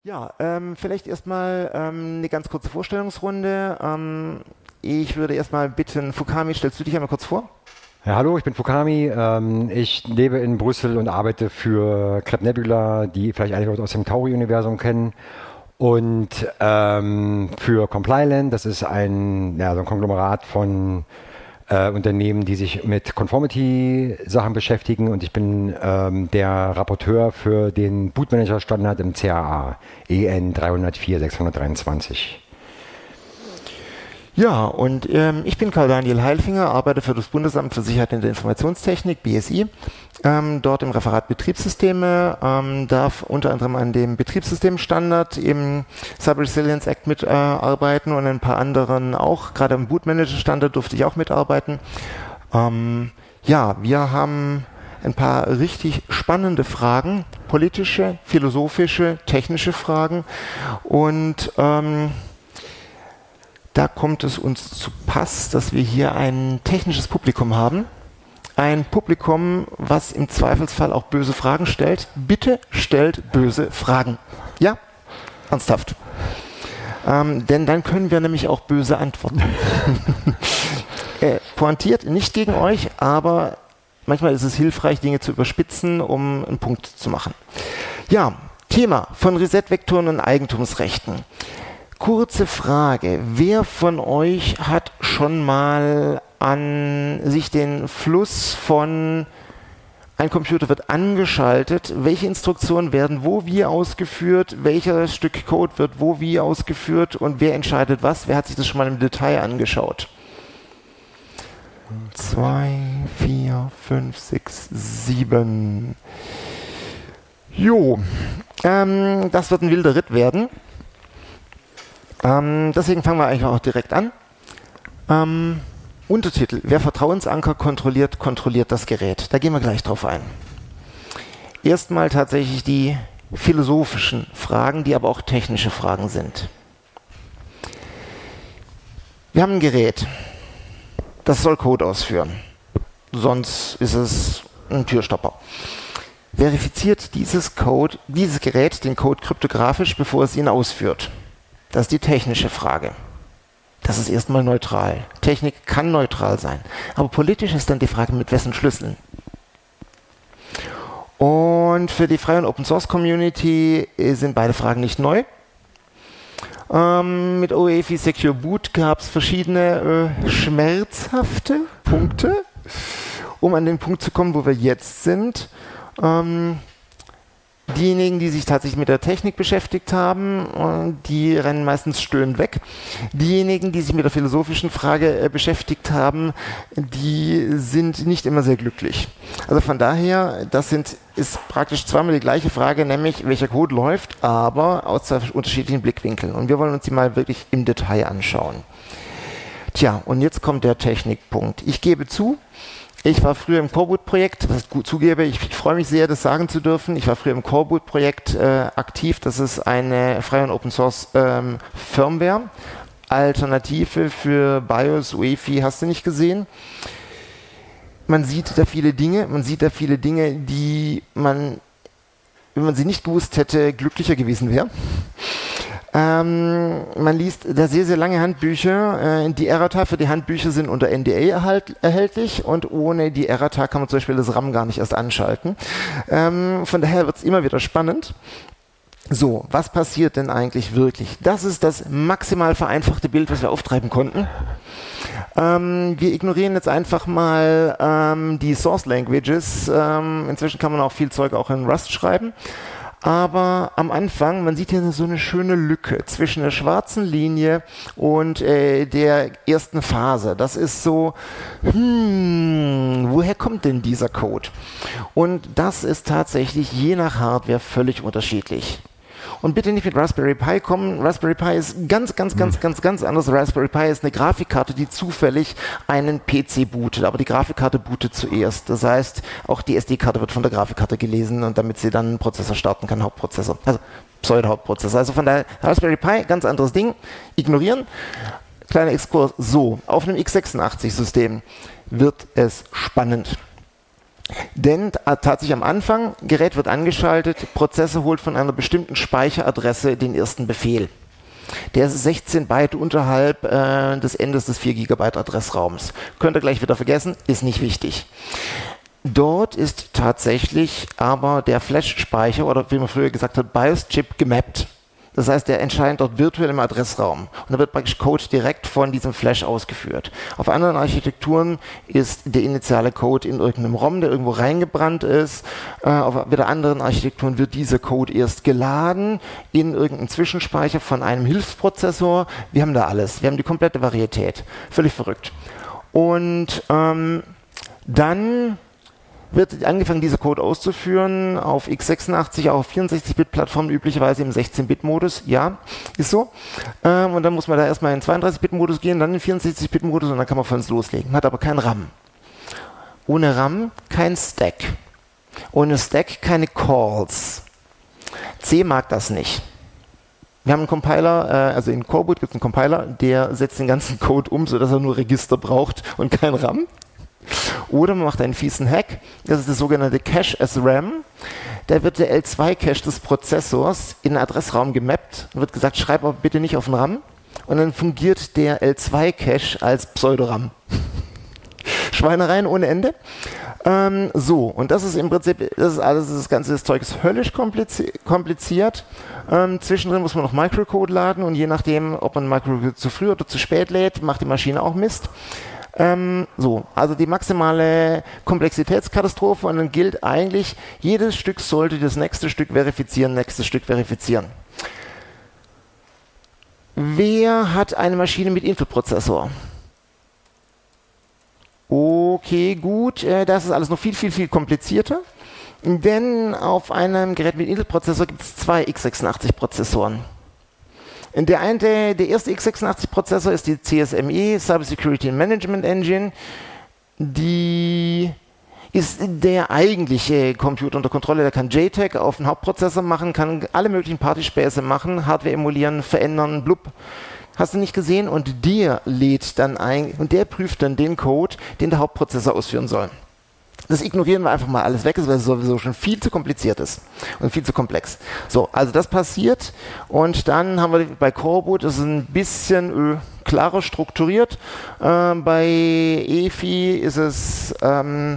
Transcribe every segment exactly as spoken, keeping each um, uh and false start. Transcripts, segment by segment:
Ja, ähm, vielleicht erstmal ähm, eine ganz kurze Vorstellungsrunde. Ähm, ich würde erstmal bitten, Fukami, stellst du dich einmal kurz vor? Ja, hallo, ich bin Fukami. Ähm, ich lebe in Brüssel und arbeite für Crab Nebula, die vielleicht einige Leute aus dem Tauri-Universum kennen. Und ähm, für Compliant, das ist ein, ja, so ein Konglomerat von äh, Unternehmen, die sich mit Conformity-Sachen beschäftigen. Und ich bin ähm, der Rapporteur für den Bootmanager-Standard im C A A, E N drei null vier sechs zwei drei. Ja, und ähm, ich bin Karl-Daniel Heilfinger, arbeite für das Bundesamt für Sicherheit in der Informationstechnik, B S I, ähm, dort im Referat Betriebssysteme, ähm, darf unter anderem an dem Betriebssystemstandard im Cyber Resilience Act mitarbeiten äh, und ein paar anderen auch, gerade am Bootmanager-Standard durfte ich auch mitarbeiten. Ähm, ja, wir haben ein paar richtig spannende Fragen, politische, philosophische, technische Fragen und ähm, da kommt es uns zu Pass, dass wir hier ein technisches Publikum haben. Ein Publikum, was im Zweifelsfall auch böse Fragen stellt. Bitte stellt böse Fragen. Ja? Ernsthaft. Ähm, denn dann können wir nämlich auch böse antworten. äh, pointiert, nicht gegen euch, aber manchmal ist es hilfreich, Dinge zu überspitzen, um einen Punkt zu machen. Ja, Thema von Reset-Vektoren und Eigentumsrechten. Kurze Frage, wer von euch hat schon mal an sich den Fluss von ein Computer wird angeschaltet, welche Instruktionen werden wo wie ausgeführt, welches Stück Code wird wo wie ausgeführt und wer entscheidet was? Wer hat sich das schon mal im Detail angeschaut? Zwei, vier, fünf, sechs, sieben. Jo, ähm, das wird ein wilder Ritt werden. Ähm, deswegen fangen wir eigentlich auch direkt an. Ähm, Untertitel: Wer Vertrauensanker kontrolliert, kontrolliert das Gerät. Da gehen wir gleich drauf ein. Erstmal tatsächlich die philosophischen Fragen, die aber auch technische Fragen sind. Wir haben ein Gerät, das soll Code ausführen. Sonst ist es ein Türstopper. Verifiziert dieses Code, dieses Gerät den Code kryptografisch, bevor es ihn ausführt? Das ist die technische Frage. Das ist erstmal neutral. Technik kann neutral sein. Aber politisch ist dann die Frage, mit wessen Schlüsseln. Und für die Freie und Open Source Community sind beide Fragen nicht neu. Ähm, mit O E F I Secure Boot gab es verschiedene äh, schmerzhafte Punkte, um an den Punkt zu kommen, wo wir jetzt sind. Ähm, Diejenigen, die sich tatsächlich mit der Technik beschäftigt haben, die rennen meistens stöhnend weg. Diejenigen, die sich mit der philosophischen Frage beschäftigt haben, die sind nicht immer sehr glücklich. Also von daher, das sind, ist praktisch zweimal die gleiche Frage, nämlich welcher Code läuft, aber aus zwei unterschiedlichen Blickwinkeln. Und wir wollen uns die mal wirklich im Detail anschauen. Tja, und jetzt kommt der Technikpunkt. Ich gebe zu, ich war früher im Coreboot-Projekt, was ich gut zugebe, ich, ich freue mich sehr, das sagen zu dürfen. Ich war früher im Coreboot-Projekt äh, aktiv. Das ist eine freie und Open-Source ähm, Firmware. Alternative für BIOS, U E F I, hast du nicht gesehen. Man sieht da viele Dinge, man sieht da viele Dinge, die man, wenn man sie nicht gewusst hätte, glücklicher gewesen wäre. Ähm, man liest da sehr, sehr lange Handbücher. Äh, die Errata für die Handbücher sind unter N D A erhalt, erhältlich und ohne die Errata kann man zum Beispiel das RAM gar nicht erst anschalten. Ähm, von daher wird es immer wieder spannend. So, was passiert denn eigentlich wirklich? Das ist das maximal vereinfachte Bild, was wir auftreiben konnten. Ähm, wir ignorieren jetzt einfach mal ähm, die Source Languages. Ähm, inzwischen kann man auch viel Zeug auch in Rust schreiben. Aber am Anfang, man sieht hier so eine schöne Lücke zwischen der schwarzen Linie und äh, der ersten Phase. Das ist so, hmm, woher kommt denn dieser Code? Und das ist tatsächlich je nach Hardware völlig unterschiedlich. Und bitte nicht mit Raspberry Pi kommen. Raspberry Pi ist ganz, ganz, ganz, ganz, ganz anders. Raspberry Pi ist eine Grafikkarte, die zufällig einen P C bootet. Aber die Grafikkarte bootet zuerst. Das heißt, auch die S D-Karte wird von der Grafikkarte gelesen und damit sie dann einen Prozessor starten kann, Hauptprozessor. Also Pseudo-Hauptprozessor. Also von daher Raspberry Pi, ganz anderes Ding. Ignorieren. Kleiner Exkurs. So, auf einem x sechsundachtzig System wird es spannend. Denn tatsächlich am Anfang, Gerät wird angeschaltet, Prozessor holt von einer bestimmten Speicheradresse den ersten Befehl. Der ist sechzehn Byte unterhalb äh, des Endes des vier Gigabyte Adressraums. Könnt ihr gleich wieder vergessen, ist nicht wichtig. Dort ist tatsächlich aber der Flash-Speicher oder wie man früher gesagt hat, BIOS-Chip gemappt. Das heißt, der erscheint dort virtuell im Adressraum. Und da wird praktisch Code direkt von diesem Flash ausgeführt. Auf anderen Architekturen ist der initiale Code in irgendeinem ROM, der irgendwo reingebrannt ist. Äh, auf wieder anderen Architekturen wird dieser Code erst geladen in irgendeinen Zwischenspeicher von einem Hilfsprozessor. Wir haben da alles. Wir haben die komplette Varietät. Völlig verrückt. Und ähm, dann wird angefangen, diese Code auszuführen auf x sechsundachtzig, auch auf vierundsechzig-Bit-Plattformen, üblicherweise im sechzehn-Bit-Modus. Ja, ist so. Ähm, und dann muss man da erstmal in zweiunddreißig-Bit-Modus gehen, dann in vierundsechzig-Bit-Modus und dann kann man von uns loslegen. Man hat aber kein RAM. Ohne RAM kein Stack. Ohne Stack keine Calls. C mag das nicht. Wir haben einen Compiler, äh, also in Coreboot gibt es einen Compiler, der setzt den ganzen Code um, sodass er nur Register braucht und kein RAM. Oder man macht einen fiesen Hack, das ist der sogenannte Cache as RAM. Da wird der L zwei Cache des Prozessors in den Adressraum gemappt und wird gesagt, schreib aber bitte nicht auf den RAM. Und dann fungiert der L zwei Cache als Pseudoram. Schweinereien ohne Ende. Ähm, so, und das ist im Prinzip, das ist alles, das ganze das Zeug ist höllisch komplizi kompliziert. Ähm, zwischendrin muss man noch Microcode laden und je nachdem, ob man Microcode zu früh oder zu spät lädt, macht die Maschine auch Mist. Ähm, so, also die maximale Komplexitätskatastrophe und dann gilt eigentlich, jedes Stück sollte das nächste Stück verifizieren, nächstes Stück verifizieren. Wer hat eine Maschine mit Intel-Prozessor? Okay, gut, äh, das ist alles noch viel, viel, viel komplizierter, denn auf einem Gerät mit Intel-Prozessor gibt es zwei x sechsundachtzig-Prozessoren. Der, eine, der erste x sechsundachtzig-Prozessor ist die C S M E, Cyber Security Management Engine. Die ist der eigentliche Computer unter Kontrolle. Der kann J TAG auf den Hauptprozessor machen, kann alle möglichen Partyspäße machen, Hardware emulieren, verändern, blub. Hast du nicht gesehen? Und der lädt dann ein und der prüft dann den Code, den der Hauptprozessor ausführen soll. Das ignorieren wir einfach mal alles weg, weil es sowieso schon viel zu kompliziert ist und viel zu komplex. So, also das passiert und dann haben wir bei Coreboot, das ist ein bisschen äh, klarer strukturiert. Äh, bei E F I ist es, ähm,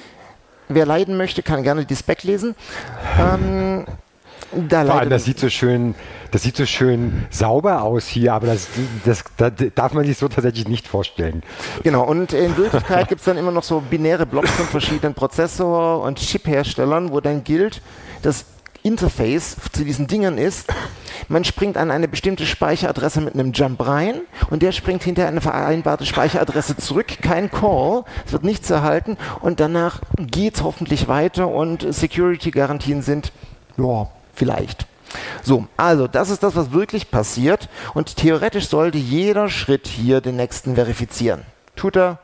wer leiden möchte, kann gerne die Spec lesen. Ähm, Da Vor allem, das sieht so schön, das sieht so schön sauber aus hier, aber das, das, das darf man sich so tatsächlich nicht vorstellen. Genau, und in Wirklichkeit gibt es dann immer noch so binäre Blocks von verschiedenen Prozessor- und Chip-Herstellern, wo dann gilt, das Interface zu diesen Dingern ist, man springt an eine bestimmte Speicheradresse mit einem Jump rein und der springt hinter eine vereinbarte Speicheradresse zurück, kein Call, es wird nichts erhalten und danach geht es hoffentlich weiter und Security-Garantien sind, ja, vielleicht. So, also das ist das, was wirklich passiert und theoretisch sollte jeder Schritt hier den nächsten verifizieren. Tut er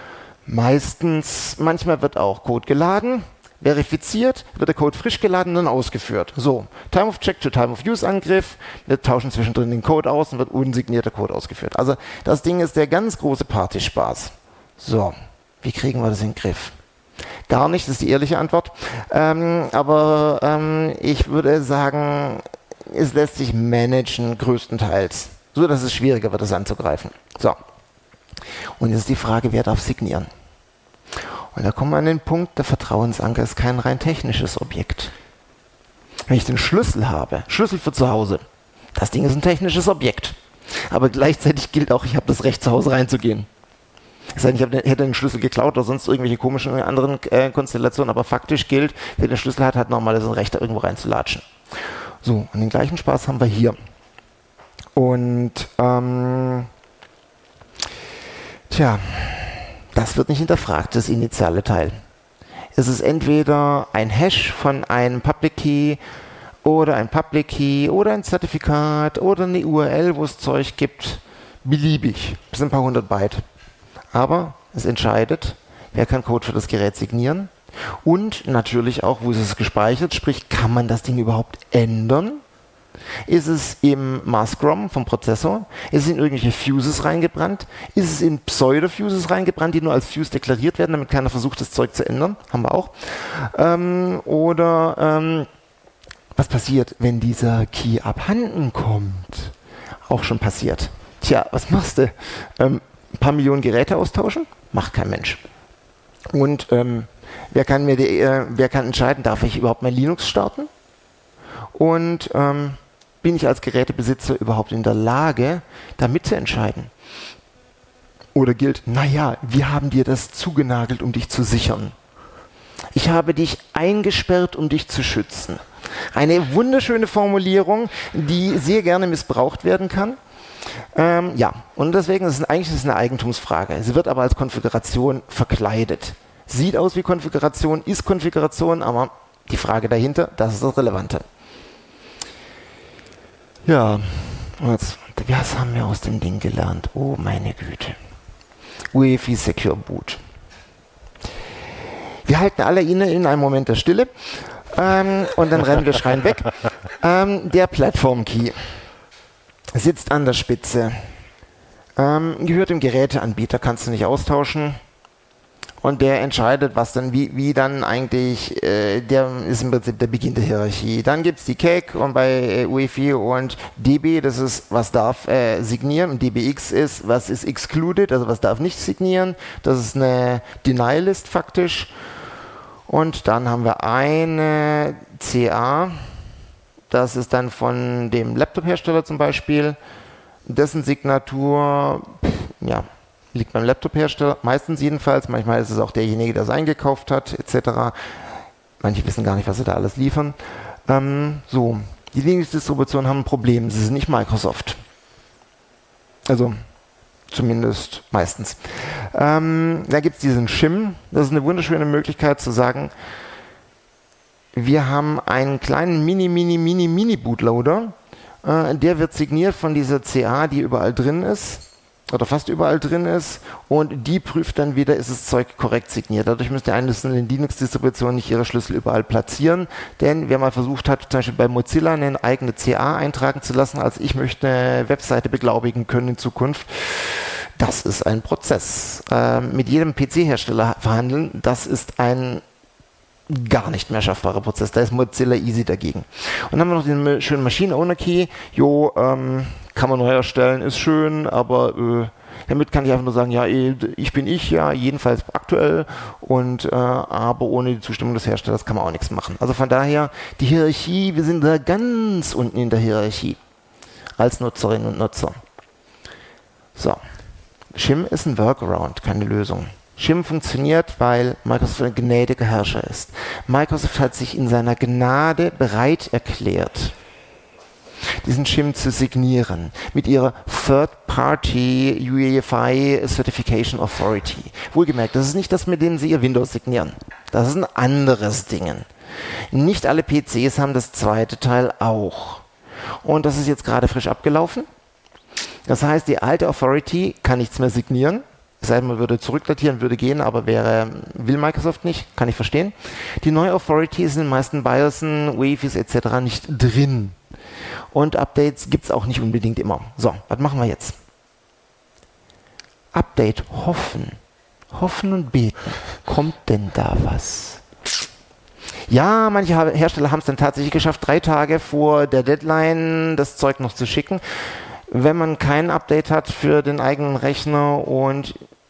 meistens, manchmal wird auch Code geladen, verifiziert, wird der Code frisch geladen und dann ausgeführt. So, Time of Check to Time of Use Angriff, wir tauschen zwischendrin den Code aus und wird unsignierter Code ausgeführt. Also das Ding ist der ganz große Partyspaß. So, wie kriegen wir das in den Griff? Gar nicht, das ist die ehrliche Antwort. Ähm, aber ähm, ich würde sagen, es lässt sich managen größtenteils, so dass es schwieriger wird, das anzugreifen. So. Und jetzt ist die Frage, wer darf signieren? Und da kommen wir an den Punkt, der Vertrauensanker ist kein rein technisches Objekt. Wenn ich den Schlüssel habe, Schlüssel für zu Hause, das Ding ist ein technisches Objekt. Aber gleichzeitig gilt auch, ich habe das Recht, zu Hause reinzugehen. Es sei denn, ich hätte den Schlüssel geklaut oder sonst irgendwelche komischen anderen äh, Konstellationen, aber faktisch gilt, wer den Schlüssel hat, hat nochmal ein Recht, da irgendwo reinzulatschen. So, und den gleichen Spaß haben wir hier. Und, ähm, tja, das wird nicht hinterfragt, das initiale Teil. Es ist entweder ein Hash von einem Public Key oder ein Public Key oder ein Zertifikat oder eine U R L, wo es Zeug gibt, beliebig, bis ein paar hundert Byte. Aber es entscheidet, wer kann Code für das Gerät signieren und natürlich auch, wo ist es gespeichert, sprich, kann man das Ding überhaupt ändern? Ist es im Mask-ROM vom Prozessor? Ist es in irgendwelche Fuses reingebrannt? Ist es in Pseudo-Fuses reingebrannt, die nur als Fuse deklariert werden, damit keiner versucht, das Zeug zu ändern? Haben wir auch. Ähm, oder ähm, was passiert, wenn dieser Key abhanden kommt? Auch schon passiert. Tja, was machst du? Ähm, ein paar Millionen Geräte austauschen? Macht kein Mensch. Und ähm, wer kann mir die, äh, wer kann entscheiden, darf ich überhaupt mein Linux starten? Und ähm, bin ich als Gerätebesitzer überhaupt in der Lage, da mitzuentscheiden? Oder gilt, naja, wir haben dir das zugenagelt, um dich zu sichern. Ich habe dich eingesperrt, um dich zu schützen. Eine wunderschöne Formulierung, die sehr gerne missbraucht werden kann. Ähm, ja, und deswegen ist es eigentlich ist es eine Eigentumsfrage. Sie wird aber als Konfiguration verkleidet. Sieht aus wie Konfiguration, ist Konfiguration, aber die Frage dahinter, das ist das Relevante. Ja, jetzt, was haben wir aus dem Ding gelernt? Oh, meine Güte. U E F I Secure Boot. Wir halten alle inne in einem Moment der Stille ähm, und dann rennen wir schreien weg. Ähm, der Plattform-Key sitzt an der Spitze. Ähm, gehört dem Geräteanbieter, kannst du nicht austauschen. Und der entscheidet, was dann, wie, wie dann eigentlich, äh, der ist im Prinzip der Beginn der Hierarchie. Dann gibt es die C A C und bei äh, U E F I und D B, das ist, was darf äh, signieren, und D B X ist, was ist excluded, also was darf nicht signieren. Das ist eine Denial-List faktisch. Und dann haben wir eine C A, das ist dann von dem Laptop-Hersteller zum Beispiel, dessen Signatur, pff, ja, liegt beim Laptop-Hersteller, meistens jedenfalls, manchmal ist es auch derjenige, der es eingekauft hat, et cetera. Manche wissen gar nicht, was sie da alles liefern. Ähm, so, die Linux-Distributionen haben ein Problem, sie sind nicht Microsoft. Also, zumindest meistens. Ähm, da gibt es diesen Shim, das ist eine wunderschöne Möglichkeit zu sagen, wir haben einen kleinen Mini, Mini, Mini, Mini-Bootloader, äh, der wird signiert von dieser C A, die überall drin ist, oder fast überall drin ist, und die prüft dann wieder, ist das Zeug korrekt signiert. Dadurch müsste eine Linux-Distribution nicht ihre Schlüssel überall platzieren, denn wer mal versucht hat, zum Beispiel bei Mozilla eine eigene C A eintragen zu lassen, als ich möchte eine Webseite beglaubigen können in Zukunft, das ist ein Prozess. Ähm, mit jedem P C-Hersteller verhandeln, das ist ein gar nicht mehr schaffbarer Prozess. Da ist Mozilla easy dagegen. Und dann haben wir noch den schönen Machine-Owner-Key. Jo, ähm, kann man neu erstellen, ist schön, aber äh, damit kann ich einfach nur sagen, ja, ich bin ich, ja, jedenfalls aktuell, und äh, aber ohne die Zustimmung des Herstellers kann man auch nichts machen. Also von daher, die Hierarchie, wir sind da ganz unten in der Hierarchie als Nutzerinnen und Nutzer. So, Shim ist ein Workaround, keine Lösung. Shim funktioniert, weil Microsoft ein gnädiger Herrscher ist. Microsoft hat sich in seiner Gnade bereit erklärt, diesen Shim zu signieren mit ihrer Third-Party U E F I Certification Authority. Wohlgemerkt, das ist nicht das, mit dem sie ihr Windows signieren. Das ist ein anderes Ding. Nicht alle P Cs haben das zweite Teil auch. Und das ist jetzt gerade frisch abgelaufen. Das heißt, die alte Authority kann nichts mehr signieren. Es sei denn, man würde zurückdatieren, würde gehen, aber wäre, will Microsoft nicht, kann ich verstehen. Die neue Authority ist in den meisten BIOSen, U E F Is et cetera nicht drin. Und Updates gibt es auch nicht unbedingt immer. So, was machen wir jetzt? Update, hoffen. Hoffen und beten. Kommt denn da was? Ja, manche Hersteller haben es dann tatsächlich geschafft, drei Tage vor der Deadline das Zeug noch zu schicken. Wenn man kein Update hat für den eigenen Rechner und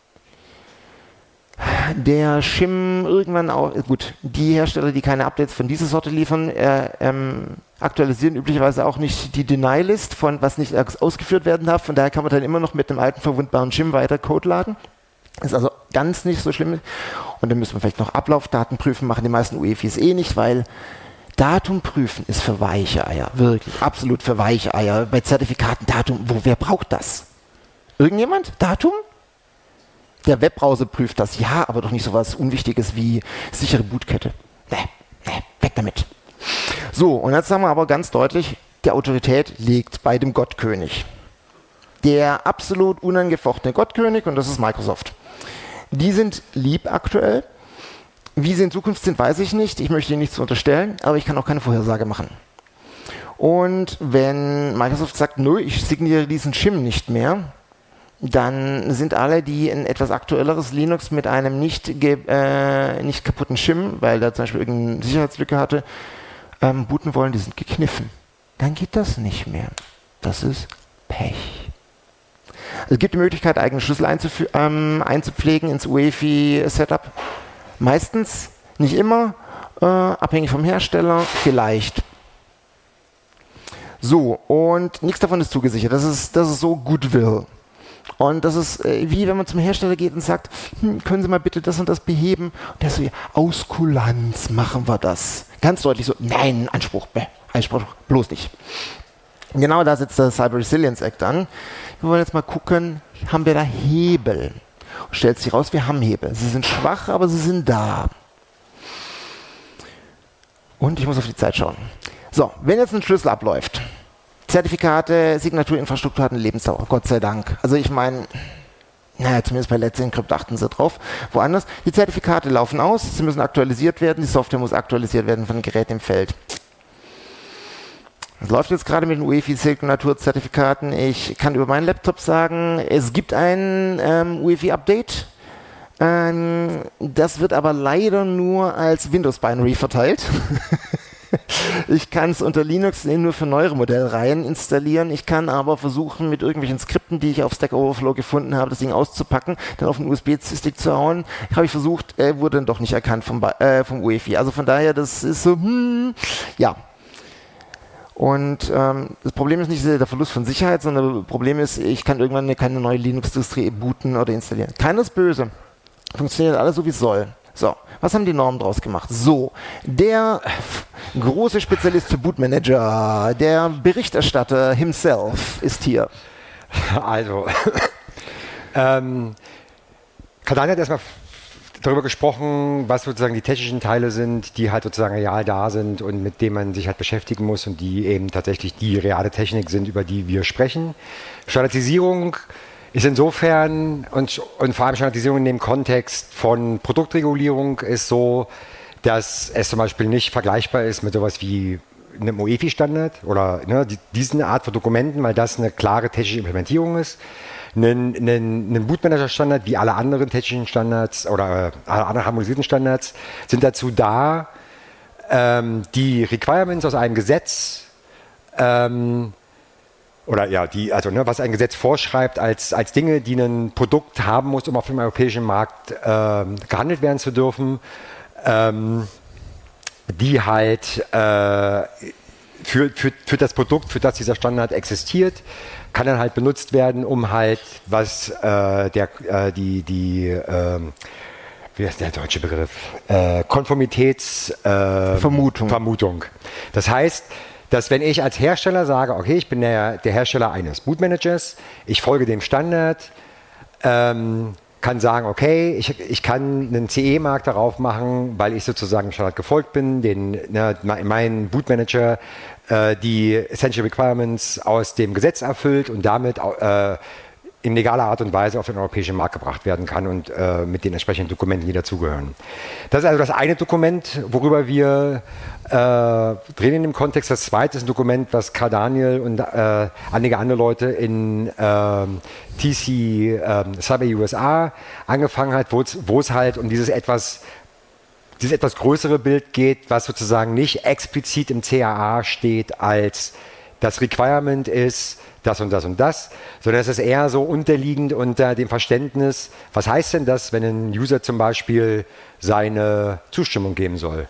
der Shim irgendwann auch, gut, die Hersteller, die keine Updates von dieser Sorte liefern, äh, ähm, aktualisieren üblicherweise auch nicht die Deny-List von was nicht ausgeführt werden darf. Von daher kann man dann immer noch mit einem alten verwundbaren Shim weiter Code laden. Ist also ganz nicht so schlimm. Und dann müssen wir vielleicht noch Ablaufdaten prüfen, machen die meisten U E F Is eh nicht, weil Datum prüfen ist für weiche Eier. Wirklich, absolut für weiche Eier. Bei Zertifikaten Datum, wo, wer braucht das? Irgendjemand? Datum? Der Webbrowser prüft das, ja, aber doch nicht so was Unwichtiges wie sichere Bootkette. Nee, nee, weg damit. So, und jetzt sagen wir aber ganz deutlich, die Autorität liegt bei dem Gottkönig. Der absolut unangefochtene Gottkönig, und das ist Microsoft. Die sind lieb aktuell. Wie sie in Zukunft sind, weiß ich nicht. Ich möchte ihnen nichts unterstellen, aber ich kann auch keine Vorhersage machen. Und wenn Microsoft sagt, nö, ich signiere diesen Shim nicht mehr, dann sind alle, die ein etwas aktuelleres Linux mit einem nicht, äh, nicht kaputten Shim, weil da zum Beispiel irgendeine Sicherheitslücke hatte, ähm, booten wollen, die sind gekniffen. Dann geht das nicht mehr. Das ist Pech. Es gibt die Möglichkeit, eigene Schlüssel ähm, einzupflegen ins U E F I-Setup. Meistens, nicht immer, äh, abhängig vom Hersteller, vielleicht. So, und nichts davon ist zugesichert. Das ist, das ist so Goodwill. Und das ist äh, wie wenn man zum Hersteller geht und sagt, hm, können Sie mal bitte das und das beheben? Und der so, ja, aus Kulanz machen wir das. Ganz deutlich so, nein, Anspruch, bäh, Anspruch, bloß nicht. Genau da setzt der Cyber Resilience Act an. Wir wollen jetzt mal gucken, haben wir da Hebel? Und stellt sich raus, wir haben Hebel. Sie sind schwach, aber sie sind da. Und ich muss auf die Zeit schauen. So, wenn jetzt ein Schlüssel abläuft, Zertifikate, Signaturinfrastruktur hat eine Lebensdauer, Gott sei Dank. Also ich meine, naja, zumindest bei Let's Encrypt achten sie drauf. Woanders, die Zertifikate laufen aus, sie müssen aktualisiert werden, die Software muss aktualisiert werden von den Geräten im Feld. Das läuft jetzt gerade mit den U E F I-Signaturzertifikaten. Ich kann über meinen Laptop sagen, es gibt ein ähm, U E F I-Update. Ähm, das wird aber leider nur als Windows-Binary verteilt. Ich kann es unter Linux nur für neuere Modellreihen installieren. Ich kann aber versuchen, mit irgendwelchen Skripten, die ich auf Stack Overflow gefunden habe, das Ding auszupacken, dann auf einen U S B-Stick zu hauen. Habe ich versucht, äh, wurde dann doch nicht erkannt vom, äh, vom U E F I. Also von daher, das ist so, hm, ja. Und ähm, das Problem ist nicht der Verlust von Sicherheit, sondern das Problem ist, ich kann irgendwann keine neue Linux-Distri booten oder installieren. Keiner ist böse. Funktioniert alles so, wie es soll. So, was haben die Normen draus gemacht? So, der große Spezialist für Bootmanager, der Berichterstatter himself ist hier. Also, ähm, Kardani hat erstmal darüber gesprochen, was sozusagen die technischen Teile sind, die halt sozusagen real da sind und mit denen man sich halt beschäftigen muss und die eben tatsächlich die reale Technik sind, über die wir sprechen. Standardisierung ist insofern und, und vor allem Standardisierung in dem Kontext von Produktregulierung ist so, dass es zum Beispiel nicht vergleichbar ist mit sowas wie einem U E F I-Standard oder ne, die, diesen Art von Dokumenten, weil das eine klare technische Implementierung ist. Ein, ein, ein Bootmanager-Standard, wie alle anderen technischen Standards oder äh, alle anderen harmonisierten Standards, sind dazu da, ähm, die Requirements aus einem Gesetz ähm, oder ja, die, also ne, was ein Gesetz vorschreibt als, als Dinge, die ein Produkt haben muss, um auf dem europäischen Markt ähm, gehandelt werden zu dürfen, ähm, die halt äh, für, für, für das Produkt, für das dieser Standard existiert, kann dann halt benutzt werden, um halt was äh, der äh, die die äh, wie ist der deutsche Begriff äh, Konformitätsvermutung. Äh, Vermutung. Das heißt, dass wenn ich als Hersteller sage, okay, ich bin der, der Hersteller eines Bootmanagers, ich folge dem Standard, ähm, kann sagen, okay, ich, ich kann einen C E-Mark darauf machen, weil ich sozusagen dem Standard gefolgt bin, den ne, mein Bootmanager äh, die Essential Requirements aus dem Gesetz erfüllt und damit äh, in legaler Art und Weise auf den europäischen Markt gebracht werden kann und äh, mit den entsprechenden Dokumenten, die dazugehören. Das ist also das eine Dokument, worüber wir äh, reden in dem Kontext. Das zweite ist ein Dokument, was Karl Daniel und äh, einige andere Leute in äh, T C äh, Cyber U S A angefangen hat, wo es halt um dieses etwas dieses etwas größere Bild geht, was sozusagen nicht explizit im C A A steht als das Requirement ist, das und das und das, sondern es ist eher so unterliegend unter dem Verständnis, was heißt denn das, wenn ein User zum Beispiel seine Zustimmung geben soll?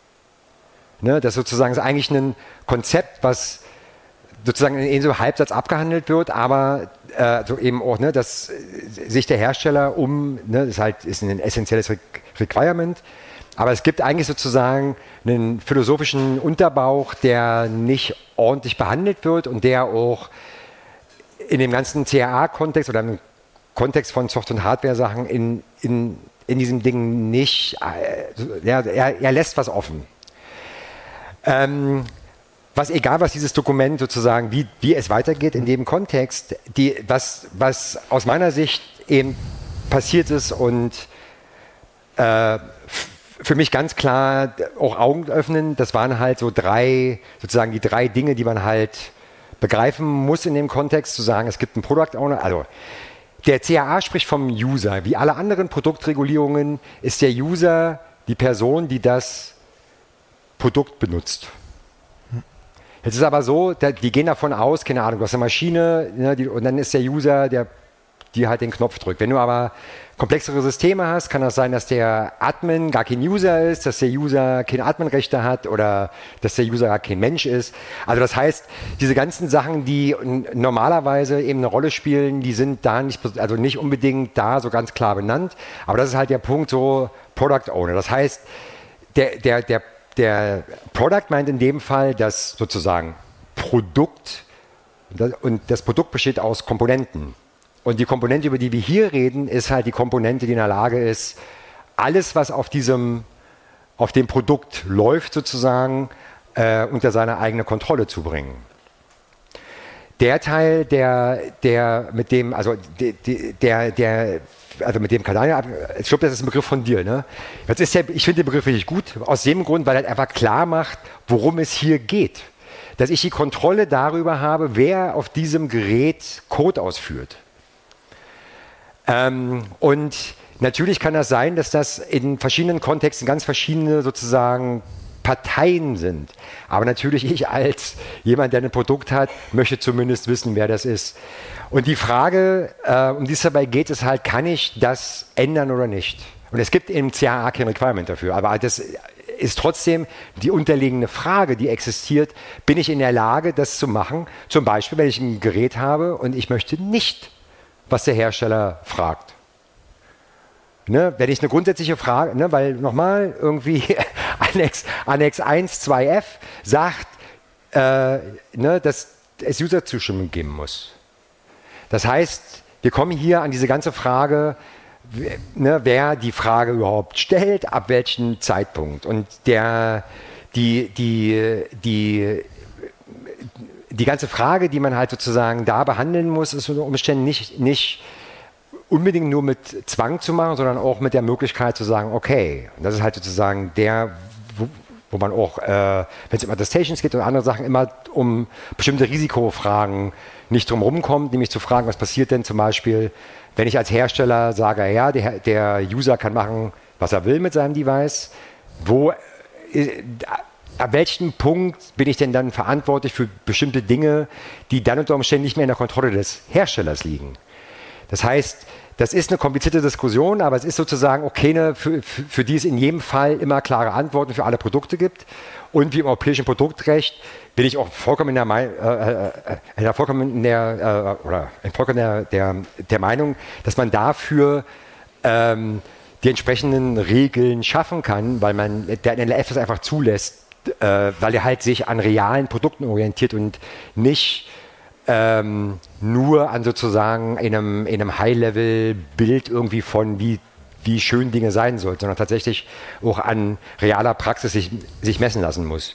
Ne, das sozusagen ist eigentlich ein Konzept, was sozusagen in so einem Halbsatz abgehandelt wird, aber äh, so eben auch, ne, dass sich der Hersteller um, ne, das ist halt ist ein essentielles Re- Requirement, aber es gibt eigentlich sozusagen einen philosophischen Unterbauch, der nicht ordentlich behandelt wird und der auch in dem ganzen C A A-Kontext oder im Kontext von Software- und Hardware-Sachen in, in, in diesem Ding nicht, äh, ja, er, er lässt was offen. Ähm, was egal, was dieses Dokument sozusagen, wie, wie es weitergeht in dem Kontext, die, was, was aus meiner Sicht eben passiert ist und äh, für mich ganz klar auch Augen öffnen. Das waren halt so drei, sozusagen die drei Dinge, die man halt begreifen muss in dem Kontext, zu sagen, es gibt einen Product Owner. Also der C A A spricht vom User. Wie alle anderen Produktregulierungen ist der User die Person, die das Produkt benutzt. Jetzt ist aber so, die gehen davon aus, keine Ahnung, du hast eine Maschine, ne, die, und dann ist der User, der die halt den Knopf drückt. Wenn du aber komplexere Systeme hast, kann das sein, dass der Admin gar kein User ist, dass der User keine Adminrechte hat oder dass der User gar kein Mensch ist. Also das heißt, diese ganzen Sachen, die normalerweise eben eine Rolle spielen, die sind da nicht, also nicht unbedingt da so ganz klar benannt. Aber das ist halt der Punkt so Product Owner. Das heißt, der, der, der, der Product meint in dem Fall das sozusagen Produkt und das Produkt besteht aus Komponenten. Und die Komponente, über die wir hier reden, ist halt die Komponente, die in der Lage ist, alles, was auf diesem, auf dem Produkt läuft, sozusagen, äh, unter seine eigene Kontrolle zu bringen. Der Teil, der, der mit dem, also der, der, also mit dem Cardano, ich glaube, das ist ein Begriff von dir, ne? Jetzt ist der, ich finde den Begriff richtig gut, aus dem Grund, weil er einfach klar macht, worum es hier geht. Dass ich die Kontrolle darüber habe, wer auf diesem Gerät Code ausführt. Ähm, und natürlich kann das sein, dass das in verschiedenen Kontexten ganz verschiedene sozusagen Parteien sind. Aber natürlich ich als jemand, der ein Produkt hat, möchte zumindest wissen, wer das ist. Und die Frage, äh, um die es dabei geht, ist halt, kann ich das ändern oder nicht? Und es gibt im C A A kein Requirement dafür, aber das ist trotzdem die unterliegende Frage, die existiert, bin ich in der Lage, das zu machen? Zum Beispiel, wenn ich ein Gerät habe und ich möchte nicht, was der Hersteller fragt. Ne, wenn ich eine grundsätzliche Frage, ne, weil nochmal irgendwie Annex, Annex eins, zwei f sagt, äh, ne, dass es User-Zustimmung geben muss. Das heißt, wir kommen hier an diese ganze Frage, ne, wer die Frage überhaupt stellt, ab welchem Zeitpunkt. Und der, die, die, die, die ganze Frage, die man halt sozusagen da behandeln muss, ist unter Umständen nicht, nicht unbedingt nur mit Zwang zu machen, sondern auch mit der Möglichkeit zu sagen, okay, und das ist halt sozusagen der, wo, wo man auch, äh, wenn es um Attestations geht und andere Sachen, immer um bestimmte Risikofragen nicht drum rumkommt, nämlich zu fragen, was passiert denn zum Beispiel, wenn ich als Hersteller sage, ja, der, der User kann machen, was er will mit seinem Device, wo, äh, ab welchem Punkt bin ich denn dann verantwortlich für bestimmte Dinge, die dann unter Umständen nicht mehr in der Kontrolle des Herstellers liegen. Das heißt, das ist eine komplizierte Diskussion, aber es ist sozusagen auch keine, für, für die es in jedem Fall immer klare Antworten für alle Produkte gibt. Und wie im europäischen Produktrecht bin ich auch vollkommen in der, äh, äh, vollkommen in der, äh, oder vollkommen der, der, der Meinung, dass man dafür ähm, die entsprechenden Regeln schaffen kann, weil man der N L F das einfach zulässt, äh, weil er halt sich an realen Produkten orientiert und nicht Ähm, nur an sozusagen einem, einem High-Level-Bild irgendwie von, wie, wie schön Dinge sein sollten, sondern tatsächlich auch an realer Praxis sich, sich messen lassen muss.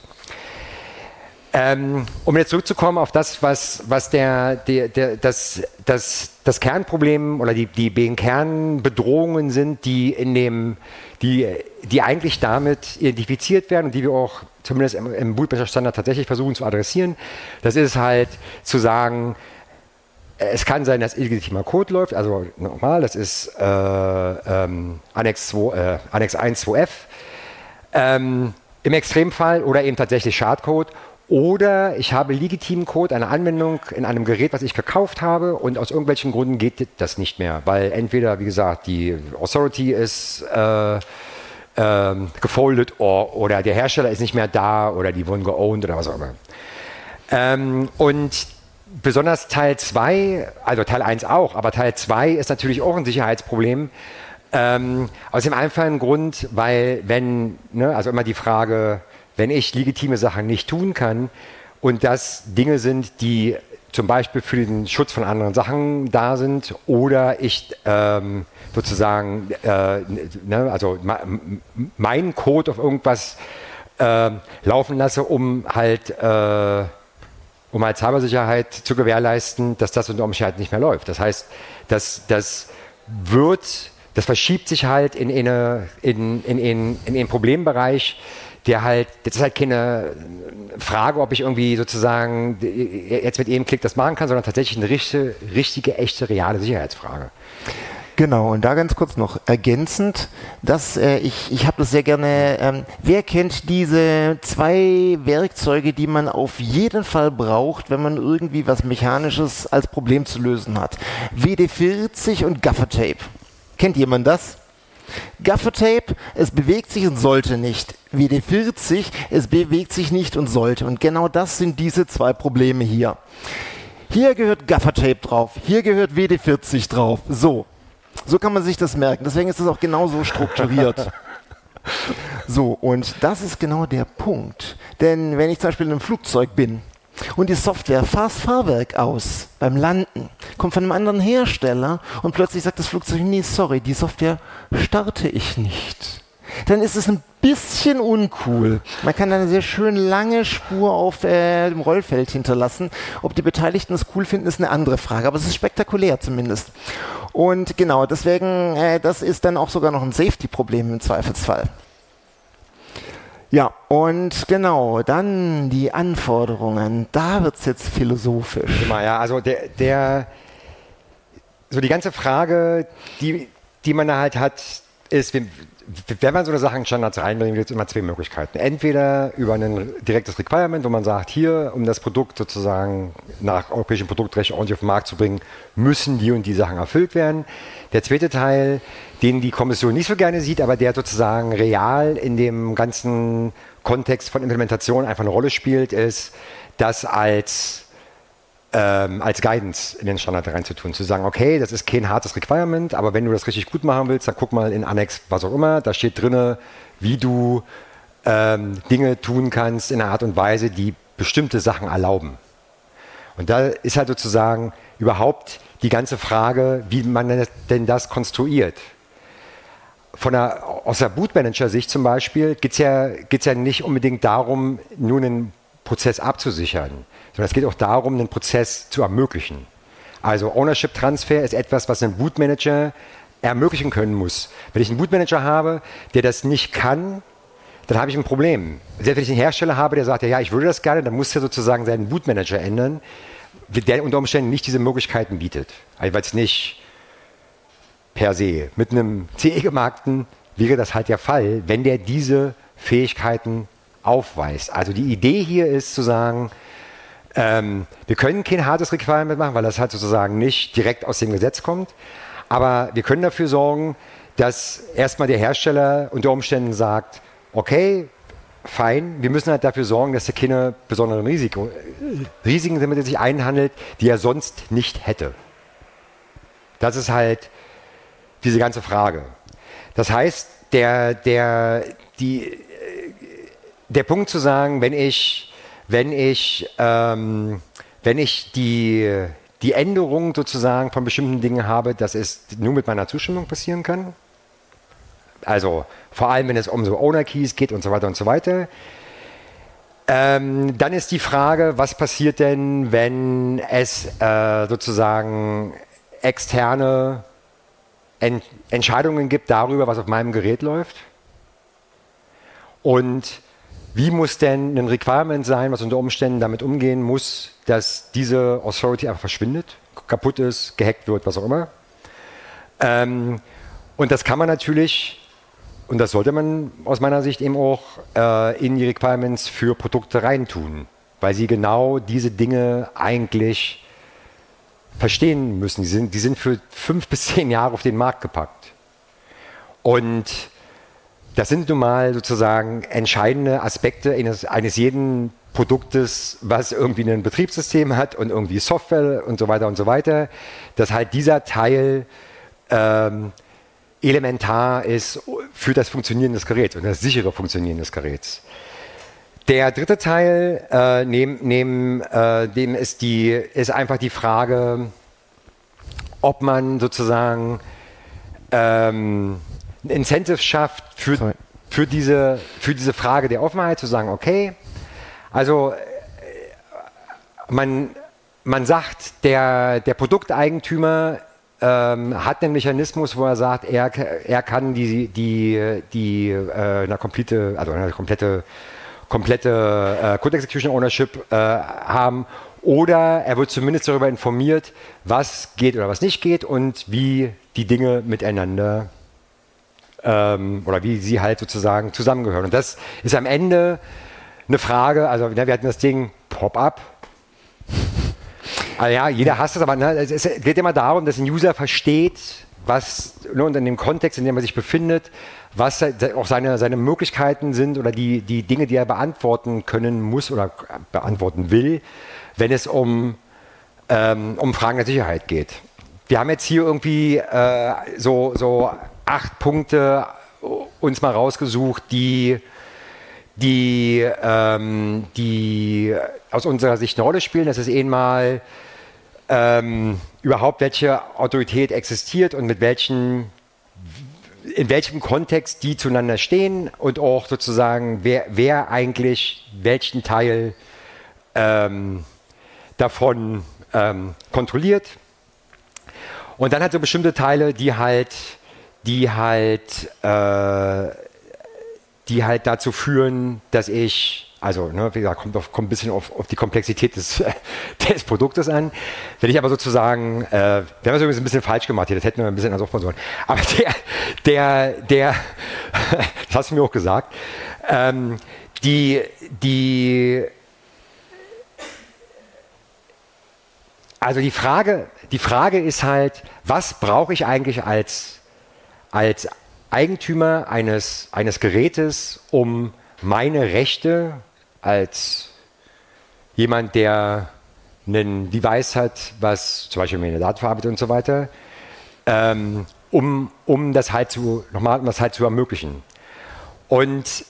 Ähm, um jetzt zurückzukommen auf das, was, was der, der, der, das, das, das Kernproblem oder die, die beiden Kernbedrohungen sind, die, in dem, die, die eigentlich damit identifiziert werden und die wir auch zumindest im, im Bootmanager-Standard tatsächlich versuchen zu adressieren. Das ist halt zu sagen, es kann sein, dass illegitimer Code läuft, also nochmal, das ist äh, ähm, Annex, zwei, äh, Annex eins, zwei f ähm, im Extremfall oder eben tatsächlich Schadcode. Oder ich habe legitimen Code, eine Anwendung in einem Gerät, was ich gekauft habe und aus irgendwelchen Gründen geht das nicht mehr, weil entweder, wie gesagt, die Authority ist äh, äh, gefoldet or, oder der Hersteller ist nicht mehr da oder die wurden geowned oder was auch immer. Ähm, und besonders Teil zwei, also Teil eins auch, aber Teil zwei ist natürlich auch ein Sicherheitsproblem. Ähm, aus dem einfachen Grund, weil wenn, ne, also immer die Frage, wenn ich legitime Sachen nicht tun kann und das Dinge sind, die zum Beispiel für den Schutz von anderen Sachen da sind oder ich ähm, sozusagen äh, ne, also meinen Code auf irgendwas äh, laufen lasse, um halt äh, um halt Cybersicherheit zu gewährleisten, dass das unter Umständen nicht mehr läuft. Das heißt, dass das wird das verschiebt sich halt in, in, eine, in, in, in, in einen Problembereich, der halt, das ist halt keine Frage, ob ich irgendwie sozusagen jetzt mit jedem Klick das machen kann, sondern tatsächlich eine richtige, richtige echte, reale Sicherheitsfrage. Genau, und da ganz kurz noch ergänzend, dass äh, ich, ich habe das sehr gerne, ähm, wer kennt diese zwei Werkzeuge, die man auf jeden Fall braucht, wenn man irgendwie was Mechanisches als Problem zu lösen hat? W D vierzig und Gaffertape. Kennt jemand das? Gaffertape, es bewegt sich und sollte nicht. W D vierzig, es bewegt sich nicht und sollte. Und genau das sind diese zwei Probleme hier. Hier gehört Gaffertape drauf, hier gehört W D vierzig drauf. So. So kann man sich das merken. Deswegen ist es auch genau so strukturiert. So, und das ist genau der Punkt. Denn wenn ich zum Beispiel in einem Flugzeug bin und die Software fasst Fahrwerk aus beim Landen, kommt von einem anderen Hersteller und plötzlich sagt das Flugzeug, nee, sorry, die Software starte ich nicht. Dann ist es ein bisschen uncool. Man kann eine sehr schön lange Spur auf äh, dem Rollfeld hinterlassen. Ob die Beteiligten es cool finden, ist eine andere Frage. Aber es ist spektakulär zumindest. Und genau, deswegen, äh, das ist dann auch sogar noch ein Safety-Problem im Zweifelsfall. Ja, und genau, dann die Anforderungen. Da wird es jetzt philosophisch. Immer, ja, also der, der, so die ganze Frage, die, die man da halt hat, ist, wenn, wenn man so eine Sache in Standards reinbringt, gibt es immer zwei Möglichkeiten. Entweder über ein direktes Requirement, wo man sagt, hier, um das Produkt sozusagen nach europäischem Produktrecht ordentlich auf den Markt zu bringen, müssen die und die Sachen erfüllt werden. Der zweite Teil, den die Kommission nicht so gerne sieht, aber der sozusagen real in dem ganzen Kontext von Implementation einfach eine Rolle spielt, ist, das als Ähm, als Guidance in den Standard reinzutun, zu sagen, okay, das ist kein hartes Requirement, aber wenn du das richtig gut machen willst, dann guck mal in Annex, was auch immer, da steht drin, wie du ähm, Dinge tun kannst in einer Art und Weise, die bestimmte Sachen erlauben. Und da ist halt sozusagen überhaupt die ganze Frage, wie man denn das konstruiert. Von der, aus der Bootmanager-Sicht zum Beispiel geht es ja, geht's ja nicht unbedingt darum, nur einen Prozess abzusichern, sondern es geht auch darum, den Prozess zu ermöglichen. Also Ownership Transfer ist etwas, was ein Bootmanager ermöglichen können muss. Wenn ich einen Bootmanager habe, der das nicht kann, dann habe ich ein Problem. Selbst wenn ich einen Hersteller habe, der sagt, ja, ich würde das gerne, dann muss er sozusagen seinen Bootmanager ändern, der unter Umständen nicht diese Möglichkeiten bietet. Also weil es nicht per se. Mit einem C E-Gemarkten wäre das halt der Fall, wenn der diese Fähigkeiten aufweist. Also die Idee hier ist zu sagen, ähm, wir können kein hartes Requirement machen, weil das halt sozusagen nicht direkt aus dem Gesetz kommt, aber wir können dafür sorgen, dass erstmal der Hersteller unter Umständen sagt, okay, fein, wir müssen halt dafür sorgen, dass er keine besonderen Risiko, Risiken damit er sich einhandelt, die er sonst nicht hätte. Das ist halt diese ganze Frage. Das heißt, der, der, die, der Punkt zu sagen, wenn ich wenn ich, ähm, wenn ich die, die Änderung sozusagen von bestimmten Dingen habe, dass es nur mit meiner Zustimmung passieren kann. Also vor allem, wenn es um so Owner-Keys geht und so weiter und so weiter. Ähm, dann ist die Frage, was passiert denn, wenn es äh, sozusagen externe Ent- Entscheidungen gibt darüber, was auf meinem Gerät läuft? Und wie muss denn ein Requirement sein, was unter Umständen damit umgehen muss, dass diese Authority einfach verschwindet, kaputt ist, gehackt wird, was auch immer. Ähm, und das kann man natürlich, und das sollte man aus meiner Sicht eben auch äh, in die Requirements für Produkte reintun, weil sie genau diese Dinge eigentlich verstehen müssen. Die sind, die sind für fünf bis zehn Jahre auf den Markt gepackt. Und das sind nun mal sozusagen entscheidende Aspekte eines, eines jeden Produktes, was irgendwie ein Betriebssystem hat und irgendwie Software und so weiter und so weiter, dass halt dieser Teil ähm, elementar ist für das Funktionieren des Geräts und das sichere Funktionieren des Geräts. Der dritte Teil, äh, neben, neben äh, dem ist, die, ist einfach die Frage, ob man sozusagen ähm, ein Incentive schafft für, für, diese, für diese Frage der Offenheit, zu sagen, okay, also man, man sagt, der, der Produkteigentümer ähm, hat einen Mechanismus, wo er sagt, er, er kann die, die, die äh, eine komplette, also eine komplette, komplette äh, Code Execution Ownership äh, haben, oder er wird zumindest darüber informiert, was geht oder was nicht geht und wie die Dinge miteinander ähm, oder wie sie halt sozusagen zusammengehören. Und das ist am Ende eine Frage, also ja, wir hatten das Ding Pop-up. Also ja, jeder hasst es, aber ne, es geht immer darum, dass ein User versteht, was ne, und in dem Kontext, in dem er sich befindet, was auch seine, seine Möglichkeiten sind oder die, die Dinge, die er beantworten können muss oder beantworten will, wenn es um, ähm, um Fragen der Sicherheit geht. Wir haben jetzt hier irgendwie äh, so, so acht Punkte uns mal rausgesucht, die, die, ähm, die aus unserer Sicht eine Rolle spielen. Das ist einmal ähm, überhaupt, welche Autorität existiert und mit welchen, in welchem Kontext die zueinander stehen und auch sozusagen, wer, wer eigentlich welchen Teil ähm, davon ähm, kontrolliert. Und dann hat so bestimmte Teile, die halt, die halt, äh, die halt dazu führen, dass ich, also ne, wie gesagt, kommt, auf, kommt ein bisschen auf, auf die Komplexität des, des Produktes an. Wenn ich aber sozusagen, äh, wir haben das übrigens ein bisschen falsch gemacht hier, das hätten wir ein bisschen anders aufbauen sollen. Aber der, der, der, das hast du mir auch gesagt, ähm, die, die, Also die Frage, die Frage ist halt, was brauche ich eigentlich als, als Eigentümer eines, eines Gerätes, um meine Rechte als jemand, der ein Device hat, was zum Beispiel meine Daten verarbeitet und so weiter, ähm, um, um das halt zu, nochmal, um das halt zu ermöglichen. Und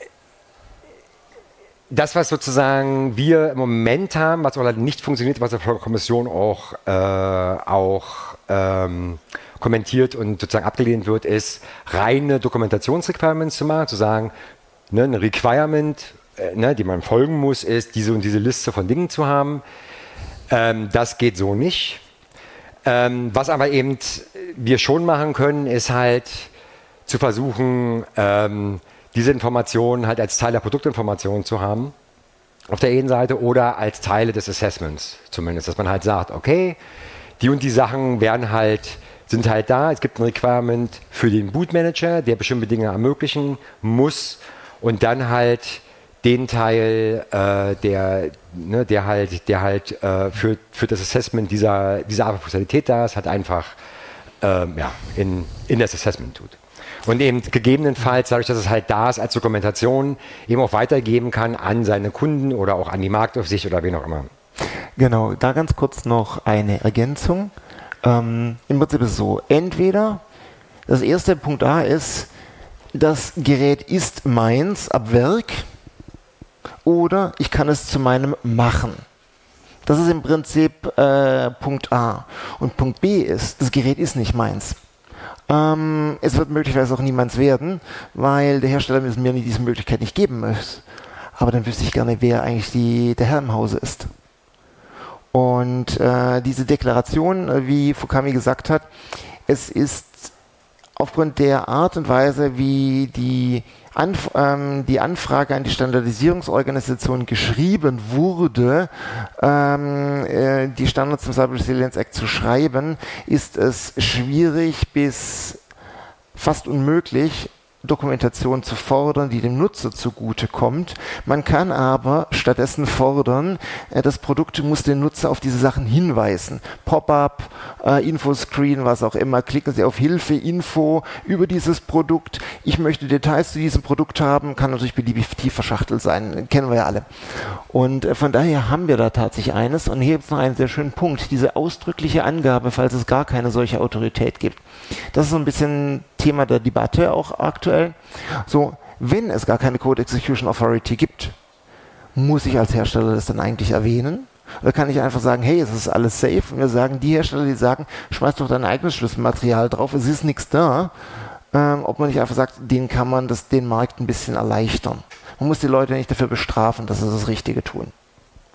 das, was sozusagen wir im Moment haben, was auch nicht funktioniert, was von der Kommission auch, äh, auch ähm, kommentiert und sozusagen abgelehnt wird, ist, reine Dokumentationsrequirements zu machen, zu sagen, ne, ein Requirement, äh, ne, die man folgen muss, ist, diese und diese Liste von Dingen zu haben. Ähm, das geht so nicht. Ähm, was aber eben wir schon machen können, ist halt zu versuchen, ähm, diese Informationen halt als Teil der Produktinformation zu haben, auf der einen Seite, oder als Teile des Assessments zumindest, dass man halt sagt, okay, die und die Sachen werden halt, sind halt da, es gibt ein Requirement für den Bootmanager, der bestimmte Dinge ermöglichen muss, und dann halt den Teil, äh, der, ne, der halt, der halt äh, für, für das Assessment dieser, dieser Art von Funktionalität da ist, halt einfach äh, ja, in, in das Assessment tut. Und eben gegebenenfalls, dadurch, dass es halt da ist als Dokumentation, eben auch weitergeben kann an seine Kunden oder auch an die Marktaufsicht oder wen auch immer. Genau, da ganz kurz noch eine Ergänzung. Ähm, im Prinzip ist es so, entweder das erste Punkt A ist, das Gerät ist meins ab Werk, oder ich kann es zu meinem machen. Das ist im Prinzip äh, Punkt A. Und Punkt B ist, das Gerät ist nicht meins. Ähm, es wird möglicherweise auch niemands werden, weil der Hersteller mir diese Möglichkeit nicht geben muss. Aber dann wüsste ich gerne, wer eigentlich die, der Herr im Hause ist. Und äh, diese Deklaration, wie Fukami gesagt hat, es ist aufgrund der Art und Weise, wie die, Anf ähm, die Anfrage an die Standardisierungsorganisation geschrieben wurde, ähm, äh, die Standards zum Cyber Resilience Act zu schreiben, ist es schwierig bis fast unmöglich, Dokumentation zu fordern, die dem Nutzer zugutekommt. Man kann aber stattdessen fordern, äh, das Produkt muss den Nutzer auf diese Sachen hinweisen. Pop-up, äh, Infoscreen, was auch immer. Klicken Sie auf Hilfe, Info über dieses Produkt. Ich möchte Details zu diesem Produkt haben. Kann natürlich beliebig tief verschachtelt sein. Kennen wir ja alle. Und äh, von daher haben wir da tatsächlich eines. Und hier gibt es noch einen sehr schönen Punkt. Diese ausdrückliche Angabe, falls es gar keine solche Autorität gibt. Das ist so ein bisschen Thema der Debatte auch aktuell. So, wenn es gar keine Code Execution Authority gibt, muss ich als Hersteller das dann eigentlich erwähnen? Oder kann ich einfach sagen, hey, es ist alles safe? Und wir sagen, die Hersteller, die sagen, schmeiß doch dein eigenes Schlüsselmaterial drauf, es ist nichts da. Ähm, ob man nicht einfach sagt, denen kann man das, den Markt ein bisschen erleichtern. Man muss die Leute nicht dafür bestrafen, dass sie das Richtige tun.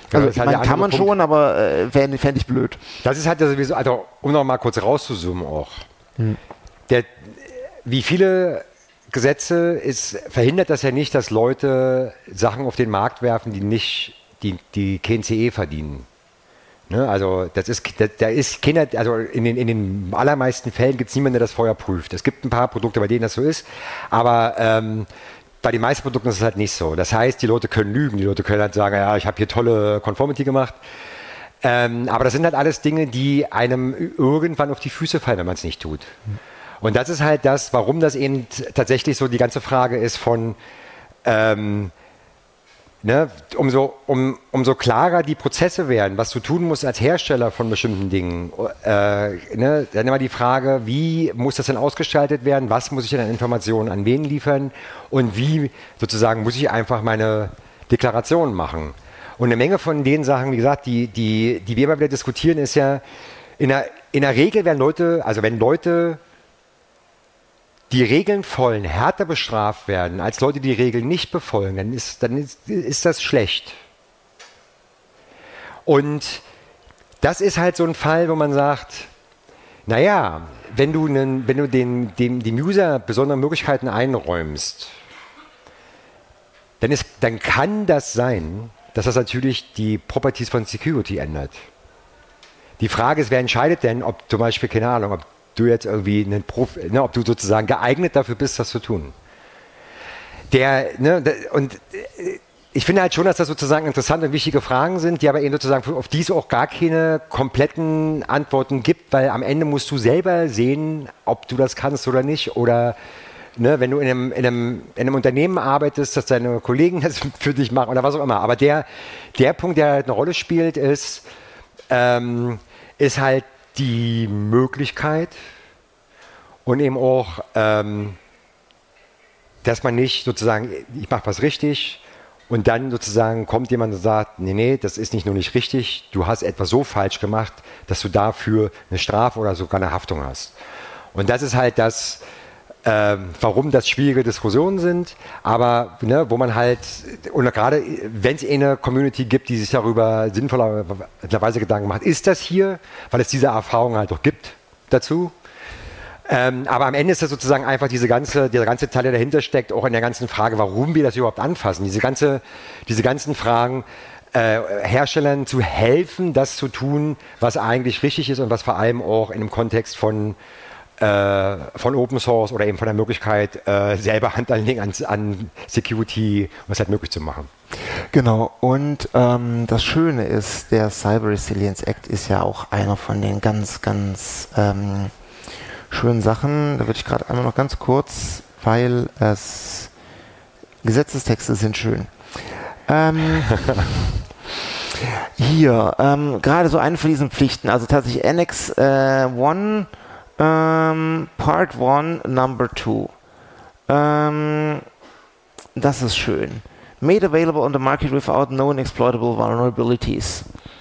Also das ich meine, kann man Punkt. schon, aber äh, fände fänd ich blöd. Das ist halt ja sowieso, also um noch mal kurz rauszuzoomen auch. Hm. Der, wie viele Gesetze ist, verhindert das ja nicht, dass Leute Sachen auf den Markt werfen, die nicht, die, die kein C E verdienen. Ne? Also das ist, da, da ist Kinder, also in den, in den allermeisten Fällen gibt es niemanden, der das vorher prüft. Es gibt ein paar Produkte, bei denen das so ist, aber ähm, bei den meisten Produkten ist es halt nicht so. Das heißt, die Leute können lügen, die Leute können halt sagen, ja, ich habe hier tolle Conformity gemacht. Ähm, aber das sind halt alles Dinge, die einem irgendwann auf die Füße fallen, wenn man es nicht tut. Und das ist halt das, warum das eben tatsächlich so die ganze Frage ist von, ähm, ne, umso, um, umso klarer die Prozesse werden, was du tun musst als Hersteller von bestimmten Dingen. Äh, ne, dann immer die Frage, wie muss das denn ausgestaltet werden, was muss ich denn an Informationen an wen liefern und wie sozusagen muss ich einfach meine Deklaration machen. Und eine Menge von den Sachen, wie gesagt, die, die, die wir immer wieder diskutieren, ist ja, in der, in der Regel werden Leute, also wenn Leute die Regeln folgen, härter bestraft werden, als Leute, die die Regeln nicht befolgen, dann ist, dann ist, ist das schlecht. Und das ist halt so ein Fall, wo man sagt, naja, wenn du, einen, wenn du den, dem, dem User besondere Möglichkeiten einräumst, dann, ist, dann kann das sein, dass das natürlich die Properties von Security ändert. Die Frage ist, wer entscheidet denn, ob zum Beispiel, keine Ahnung, ob du jetzt irgendwie einen Prof, ne, ob du sozusagen geeignet dafür bist, das zu tun. Der, ne, und ich finde halt schon, dass das sozusagen interessante und wichtige Fragen sind, die aber eben sozusagen auf die es auch gar keine kompletten Antworten gibt, weil am Ende musst du selber sehen, ob du das kannst oder nicht, oder ne, wenn du in einem, in, einem, in einem Unternehmen arbeitest, dass deine Kollegen das für dich machen oder was auch immer. Aber der, der Punkt, der halt eine Rolle spielt, ist, ähm, ist halt die Möglichkeit und eben auch, ähm, dass man nicht sozusagen, ich mache was richtig und dann sozusagen kommt jemand und sagt, nee, nee, das ist nicht nur nicht richtig, du hast etwas so falsch gemacht, dass du dafür eine Strafe oder sogar eine Haftung hast. Und das ist halt das, ähm, warum das schwierige Diskussionen sind, aber ne, wo man halt, und gerade wenn es eine Community gibt, die sich darüber sinnvollerweise Gedanken macht, ist das hier, weil es diese Erfahrung halt auch gibt dazu. Ähm, aber am Ende ist das sozusagen einfach diese ganze, der ganze Teil, der dahinter steckt, auch in der ganzen Frage, warum wir das überhaupt anfassen. Diese, ganze, diese ganzen Fragen, äh, Herstellern zu helfen, das zu tun, was eigentlich richtig ist und was vor allem auch in einem Kontext von Äh, von Open Source oder eben von der Möglichkeit, äh, selber Hand anlegen an, an Security, um es halt möglich zu machen. Genau, und ähm, das Schöne ist, der Cyber Resilience Act ist ja auch einer von den ganz, ganz ähm, schönen Sachen. Da würde ich gerade einmal noch ganz kurz, weil es Gesetzestexte sind schön. Ähm, hier, ähm, gerade so eine von diesen Pflichten, also tatsächlich Annex äh, one, Um, Part one, Number two. Um, das ist schön. Made available on the market without known exploitable vulnerabilities.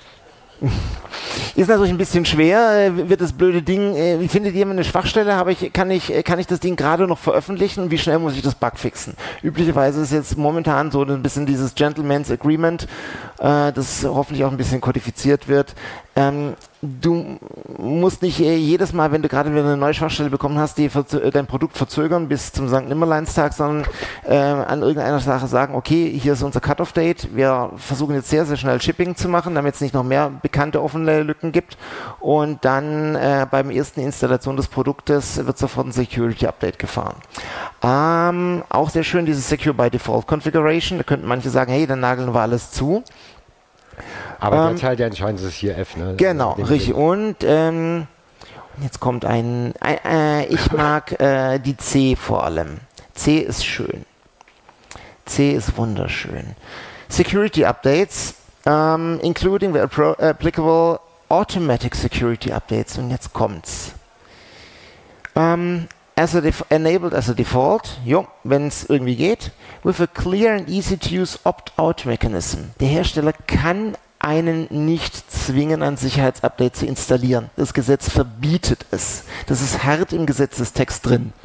Ist natürlich ein bisschen schwer, wird das blöde Ding, wie findet jemand eine Schwachstelle, habe ich, kann, ich, kann ich das Ding gerade noch veröffentlichen und wie schnell muss ich das Bug fixen? Üblicherweise ist jetzt momentan so ein bisschen dieses Gentleman's Agreement, äh, das hoffentlich auch ein bisschen kodifiziert wird. Ähm, du musst nicht äh, jedes Mal, wenn du gerade wieder eine neue Schwachstelle bekommen hast, die verzö- dein Produkt verzögern bis zum Sankt Nimmerleinstag, sondern äh, an irgendeiner Sache sagen, okay, hier ist unser Cut-Off-Date, wir versuchen jetzt sehr, sehr schnell Shipping zu machen, damit es nicht noch mehr bekannte offene Lücken gibt und dann äh, beim ersten Installation des Produktes wird sofort ein Security-Update gefahren. Ähm, auch sehr schön dieses Secure by Default Configuration, da könnten manche sagen, hey, dann nageln wir alles zu. Aber ähm, der Teil, der entscheidend ist, ist hier F, ne? Genau, Den richtig. Und ähm, jetzt kommt ein, ein äh, ich mag äh, die C vor allem. C ist schön. C ist wunderschön. Security Updates, um, including the appro- applicable automatic security updates. Und jetzt kommt's. Um, as a def- enabled as a default, jo, wenn es irgendwie geht, with a clear and easy to use opt-out mechanism. Der Hersteller kann einen nicht zwingen, ein Sicherheitsupdate zu installieren. Das Gesetz verbietet es. Das ist hart im Gesetzestext drin.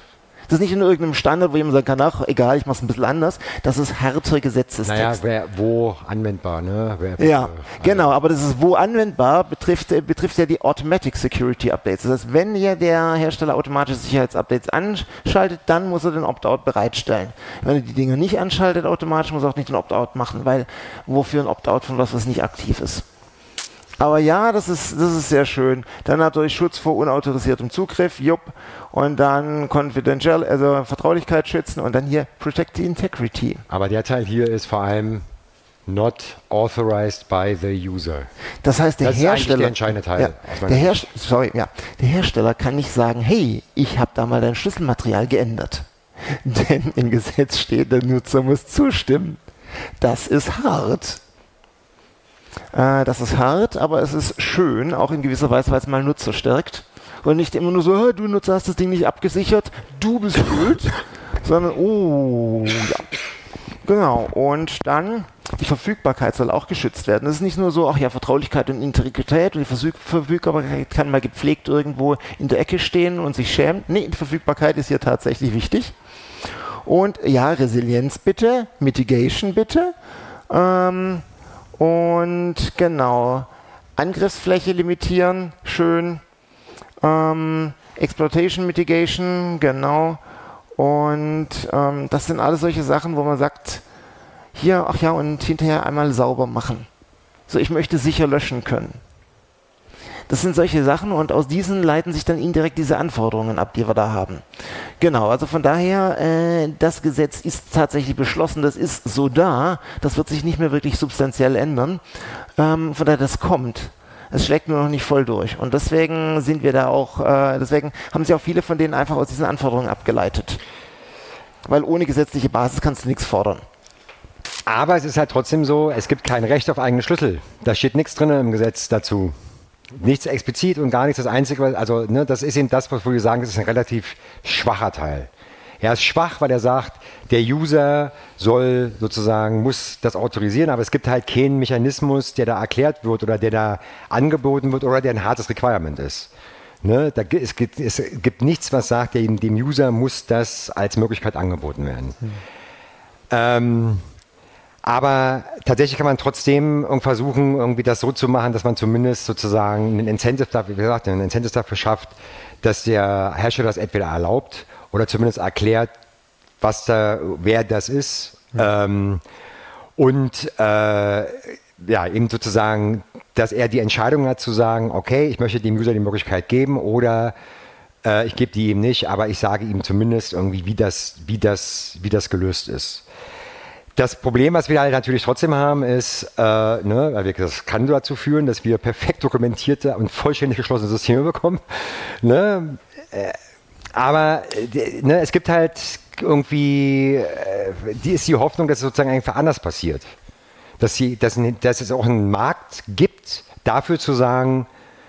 Das ist nicht in irgendeinem Standard, wo jemand sagen kann, ach, egal, ich mache es ein bisschen anders. Das ist härter Gesetzestext. Naja, wer, wo anwendbar, ne? Wer, ja, äh, genau, aber das ist wo anwendbar, betrifft, äh, betrifft ja die Automatic Security Updates. Das heißt, wenn ja der Hersteller automatische Sicherheitsupdates anschaltet, dann muss er den Opt-out bereitstellen. Wenn er die Dinge nicht anschaltet automatisch, muss er auch nicht den Opt-out machen, weil wofür ein Opt-out von was, was nicht aktiv ist. Aber ja, das ist, das ist sehr schön. Dann natürlich Schutz vor unautorisiertem Zugriff, jupp. Und dann Confidential, also Vertraulichkeit schützen und dann hier Protect the Integrity. Aber der Teil hier ist vor allem not authorized by the user. Das heißt, der das Hersteller, ist der entscheidende Teil. Ja, der, Herst- sorry, ja, der Hersteller kann nicht sagen, hey, ich habe da mal dein Schlüsselmaterial geändert. Denn im Gesetz steht, der Nutzer muss zustimmen. Das ist hart. Äh, das ist hart, aber es ist schön, auch in gewisser Weise, weil es mal Nutzer stärkt. Und nicht immer nur so, du Nutzer hast das Ding nicht abgesichert, du bist schuld, sondern, oh, ja. Genau, und dann, die Verfügbarkeit soll auch geschützt werden. Es ist nicht nur so, ach ja, Vertraulichkeit und Integrität und die Verfüg- Verfügbarkeit kann mal gepflegt irgendwo in der Ecke stehen und sich schämen. Nee, die Verfügbarkeit ist hier tatsächlich wichtig. Und ja, Resilienz bitte, Mitigation bitte. Ähm, und genau, Angriffsfläche limitieren, schön. Ähm, Exploitation Mitigation, genau. Und ähm, das sind alles solche Sachen, wo man sagt, hier, ach ja, und hinterher einmal sauber machen. So, ich möchte sicher löschen können. Das sind solche Sachen und aus diesen leiten sich dann indirekt diese Anforderungen ab, die wir da haben. Genau, also von daher, äh, das Gesetz ist tatsächlich beschlossen, das ist so da, das wird sich nicht mehr wirklich substanziell ändern. Ähm, von daher, das kommt. Es schlägt nur noch nicht voll durch. Und deswegen sind wir da auch, äh, deswegen haben sich auch viele von denen einfach aus diesen Anforderungen abgeleitet. Weil ohne gesetzliche Basis kannst du nichts fordern. Aber es ist halt trotzdem so, es gibt kein Recht auf eigene Schlüssel. Da steht nichts drin im Gesetz dazu. Nichts explizit und gar nichts. Das Einzige, also ne, das ist eben das, was wir sagen, das ist ein relativ schwacher Teil. Er ist schwach, weil er sagt, der User soll sozusagen, muss das autorisieren, aber es gibt halt keinen Mechanismus, der da erklärt wird oder der da angeboten wird oder der ein hartes Requirement ist. Ne, da, es, gibt, es gibt nichts, was sagt, dem, dem User muss das als Möglichkeit angeboten werden. Hm. Ähm, aber tatsächlich kann man trotzdem versuchen, irgendwie das so zu machen, dass man zumindest sozusagen einen Incentive dafür, wie gesagt, einen Incentive dafür schafft, dass der Hersteller das entweder erlaubt oder zumindest erklärt, was da, wer das ist. Ja. Ähm, und äh, ja, eben sozusagen, dass er die Entscheidung hat zu sagen, okay, ich möchte dem User die Möglichkeit geben oder äh, ich gebe die ihm nicht, aber ich sage ihm zumindest irgendwie, wie das, wie das, wie das gelöst ist. Das Problem, was wir halt natürlich trotzdem haben, ist, äh, ne, weil wir, das kann dazu führen, dass wir perfekt dokumentierte und vollständig geschlossene Systeme bekommen. Ne? Äh, aber äh, ne, es gibt halt irgendwie, äh, die ist die Hoffnung, dass es sozusagen einfach anders passiert. Dass, sie, dass, dass es auch einen Markt gibt, dafür zu sagen,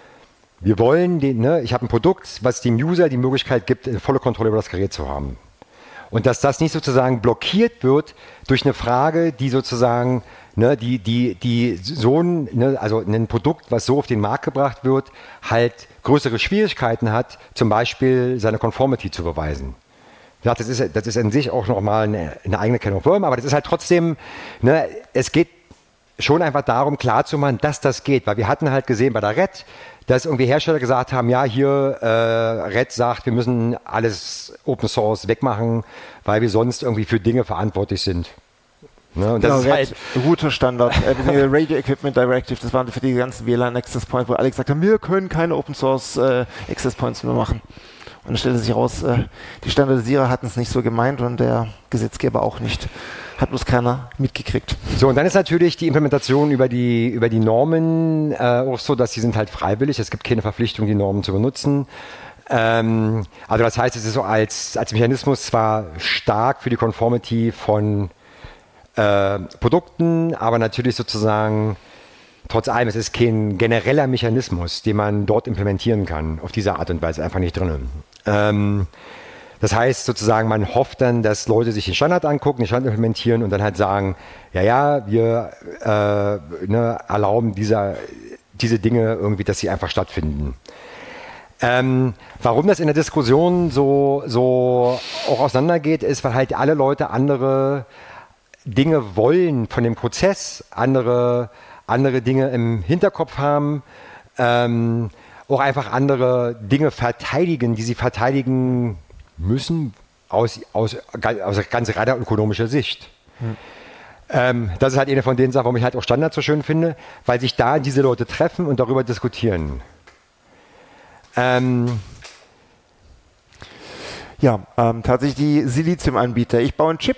wir wollen, den, ne, ich habe ein Produkt, was dem User die Möglichkeit gibt, eine volle Kontrolle über das Gerät zu haben. Und dass das nicht sozusagen blockiert wird durch eine Frage, die sozusagen, ne, die, die, die so ein, ne, also ein Produkt, was so auf den Markt gebracht wird, halt größere Schwierigkeiten hat, zum Beispiel seine Conformity zu beweisen. Ja, das ist, das ist an sich auch nochmal eine, eine eigene Can of Worms, aber das ist halt trotzdem, ne, es geht schon einfach darum, klarzumachen, dass das geht, weil wir hatten halt gesehen bei der Red, dass irgendwie Hersteller gesagt haben, ja, hier äh, Red sagt, wir müssen alles Open Source wegmachen, weil wir sonst irgendwie für Dinge verantwortlich sind. Ne? Und das genau, ist halt Router-Standard, äh, Radio Equipment Directive, das waren für die ganzen W L A N Access Points, wo alle gesagt haben, wir können keine Open Source äh, Access Points mehr machen. Und dann stellte sich raus, äh, die Standardisierer hatten es nicht so gemeint und der Gesetzgeber auch nicht. Hat bloß keiner mitgekriegt. So, und dann ist natürlich die Implementation über die, über die Normen äh, auch so, dass die sind halt freiwillig. Es gibt keine Verpflichtung, die Normen zu benutzen. Ähm, also das heißt, es ist so als, als Mechanismus zwar stark für die Conformity von äh, Produkten, aber natürlich sozusagen trotz allem, es ist kein genereller Mechanismus, den man dort implementieren kann. Auf diese Art und Weise einfach nicht drin. Ähm, Das heißt sozusagen, man hofft dann, dass Leute sich den Standard angucken, den Standard implementieren und dann halt sagen, ja, ja, wir äh, ne, erlauben dieser, diese Dinge irgendwie, dass sie einfach stattfinden. Ähm, warum das in der Diskussion so, so auch auseinandergeht, ist, weil halt alle Leute andere Dinge wollen von dem Prozess, andere, andere Dinge im Hinterkopf haben, ähm, auch einfach andere Dinge verteidigen, die sie verteidigen müssen aus, aus, aus ganz reiner ökonomischer Sicht. Hm. Ähm, das ist halt eine von den Sachen, warum ich halt auch Standard so schön finde, weil sich da diese Leute treffen und darüber diskutieren. Ähm, ja, ähm, tatsächlich die Silizium-Anbieter. Ich baue einen Chip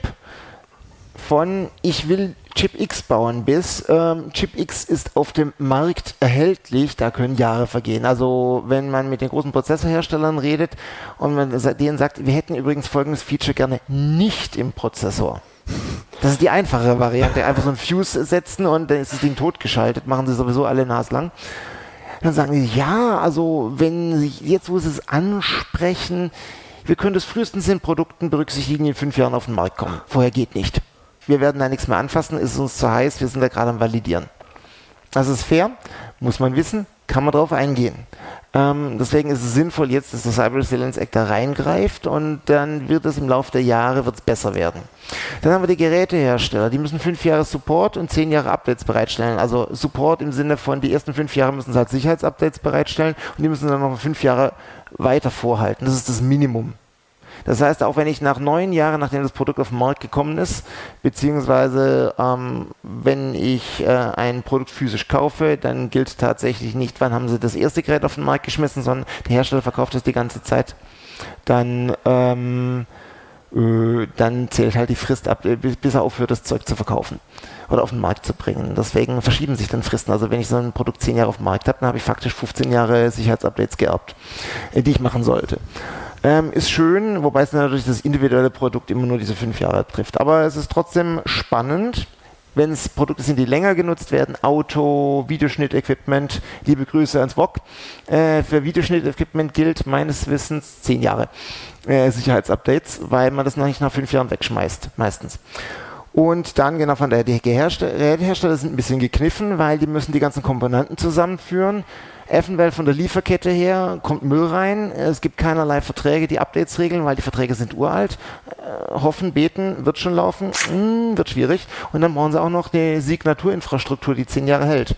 von, ich will Chip X bauen, bis ähm, Chip X ist auf dem Markt erhältlich, da können Jahre vergehen. Also wenn man mit den großen Prozessorherstellern redet und man denen sagt, wir hätten übrigens folgendes Feature gerne nicht im Prozessor. Das ist die einfache Variante, einfach so ein Fuse setzen und dann ist das Ding totgeschaltet, machen sie sowieso alle naslang. Dann sagen die, ja, also wenn Sie jetzt, wo Sie es ansprechen, wir können das frühestens in Produkten berücksichtigen, die in fünf Jahren auf den Markt kommen. Vorher geht nicht. Wir werden da nichts mehr anfassen, ist uns zu heiß, wir sind da gerade am Validieren. Das ist fair, muss man wissen, kann man drauf eingehen. Ähm, deswegen ist es sinnvoll jetzt, dass der Cyber Resilience Act da reingreift und dann wird es im Laufe der Jahre wird's besser werden. Dann haben wir die Gerätehersteller, die müssen fünf Jahre Support und zehn Jahre Updates bereitstellen. Also Support im Sinne von, die ersten fünf Jahre müssen sie halt Sicherheitsupdates bereitstellen und die müssen dann noch fünf Jahre weiter vorhalten. Das ist das Minimum. Das heißt, auch wenn ich nach neun Jahren, nachdem das Produkt auf den Markt gekommen ist, beziehungsweise ähm, wenn ich äh, ein Produkt physisch kaufe, dann gilt tatsächlich nicht, wann haben sie das erste Gerät auf den Markt geschmissen, sondern der Hersteller verkauft es die ganze Zeit. Dann, ähm, äh, dann zählt halt die Frist ab, bis er aufhört, das Zeug zu verkaufen oder auf den Markt zu bringen. Deswegen verschieben sich dann Fristen. Also wenn ich so ein Produkt zehn Jahre auf dem Markt habe, dann habe ich faktisch fünfzehn Jahre Sicherheitsupdates geerbt, äh, die ich machen sollte. Ähm, ist schön, wobei es natürlich das individuelle Produkt immer nur diese fünf Jahre trifft. Aber es ist trotzdem spannend, wenn es Produkte sind, die länger genutzt werden. Auto, Videoschnitt-Equipment, liebe Grüße ans V O G. Äh, für Videoschnitt-Equipment gilt meines Wissens zehn Jahre äh, Sicherheitsupdates, weil man das noch nicht nach fünf Jahren wegschmeißt, meistens. Und dann, genau, von daher, die Gerätehersteller sind ein bisschen gekniffen, weil die müssen die ganzen Komponenten zusammenführen. Eventuell von der Lieferkette her kommt Müll rein. Es gibt keinerlei Verträge, die Updates regeln, weil die Verträge sind uralt. Äh, hoffen, beten, wird schon laufen, hm, wird schwierig. Und dann brauchen sie auch noch eine Signaturinfrastruktur, die zehn Jahre hält.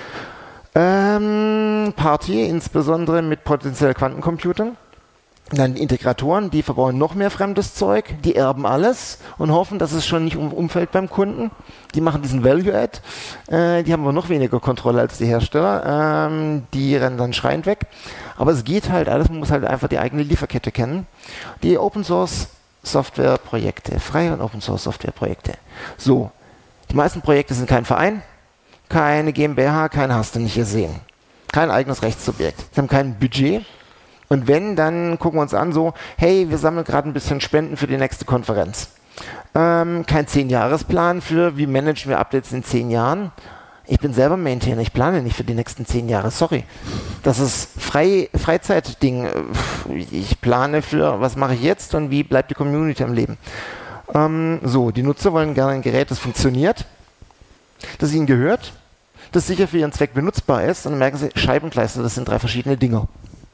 Ähm, Party, insbesondere mit potenziell Quantencomputern. Dann die Integratoren, die verbauen noch mehr fremdes Zeug, die erben alles und hoffen, dass es schon nicht um, umfällt beim Kunden. Die machen diesen Value-Add, äh, die haben aber noch weniger Kontrolle als die Hersteller, ähm, die rennen dann schreiend weg. Aber es geht halt alles, man muss halt einfach die eigene Lieferkette kennen. Die Open-Source-Software-Projekte, freie und Open-Source-Software-Projekte. So, die meisten Projekte sind kein Verein, keine GmbH, kein hast du nicht gesehen. Kein eigenes Rechtssubjekt. Sie haben kein Budget. Und wenn, dann gucken wir uns an so, hey, wir sammeln gerade ein bisschen Spenden für die nächste Konferenz. Ähm, kein zehn-Jahres-Plan für, wie managen wir Updates in zehn Jahren. Ich bin selber Maintainer, ich plane nicht für die nächsten zehn Jahre, sorry. Das ist Frei, Freizeitding. Ich plane für, was mache ich jetzt und wie bleibt die Community am Leben. Ähm, so, die Nutzer wollen gerne ein Gerät, das funktioniert, das ihnen gehört, das sicher für ihren Zweck benutzbar ist und dann merken sie, Scheibenkleister, das sind drei verschiedene Dinger.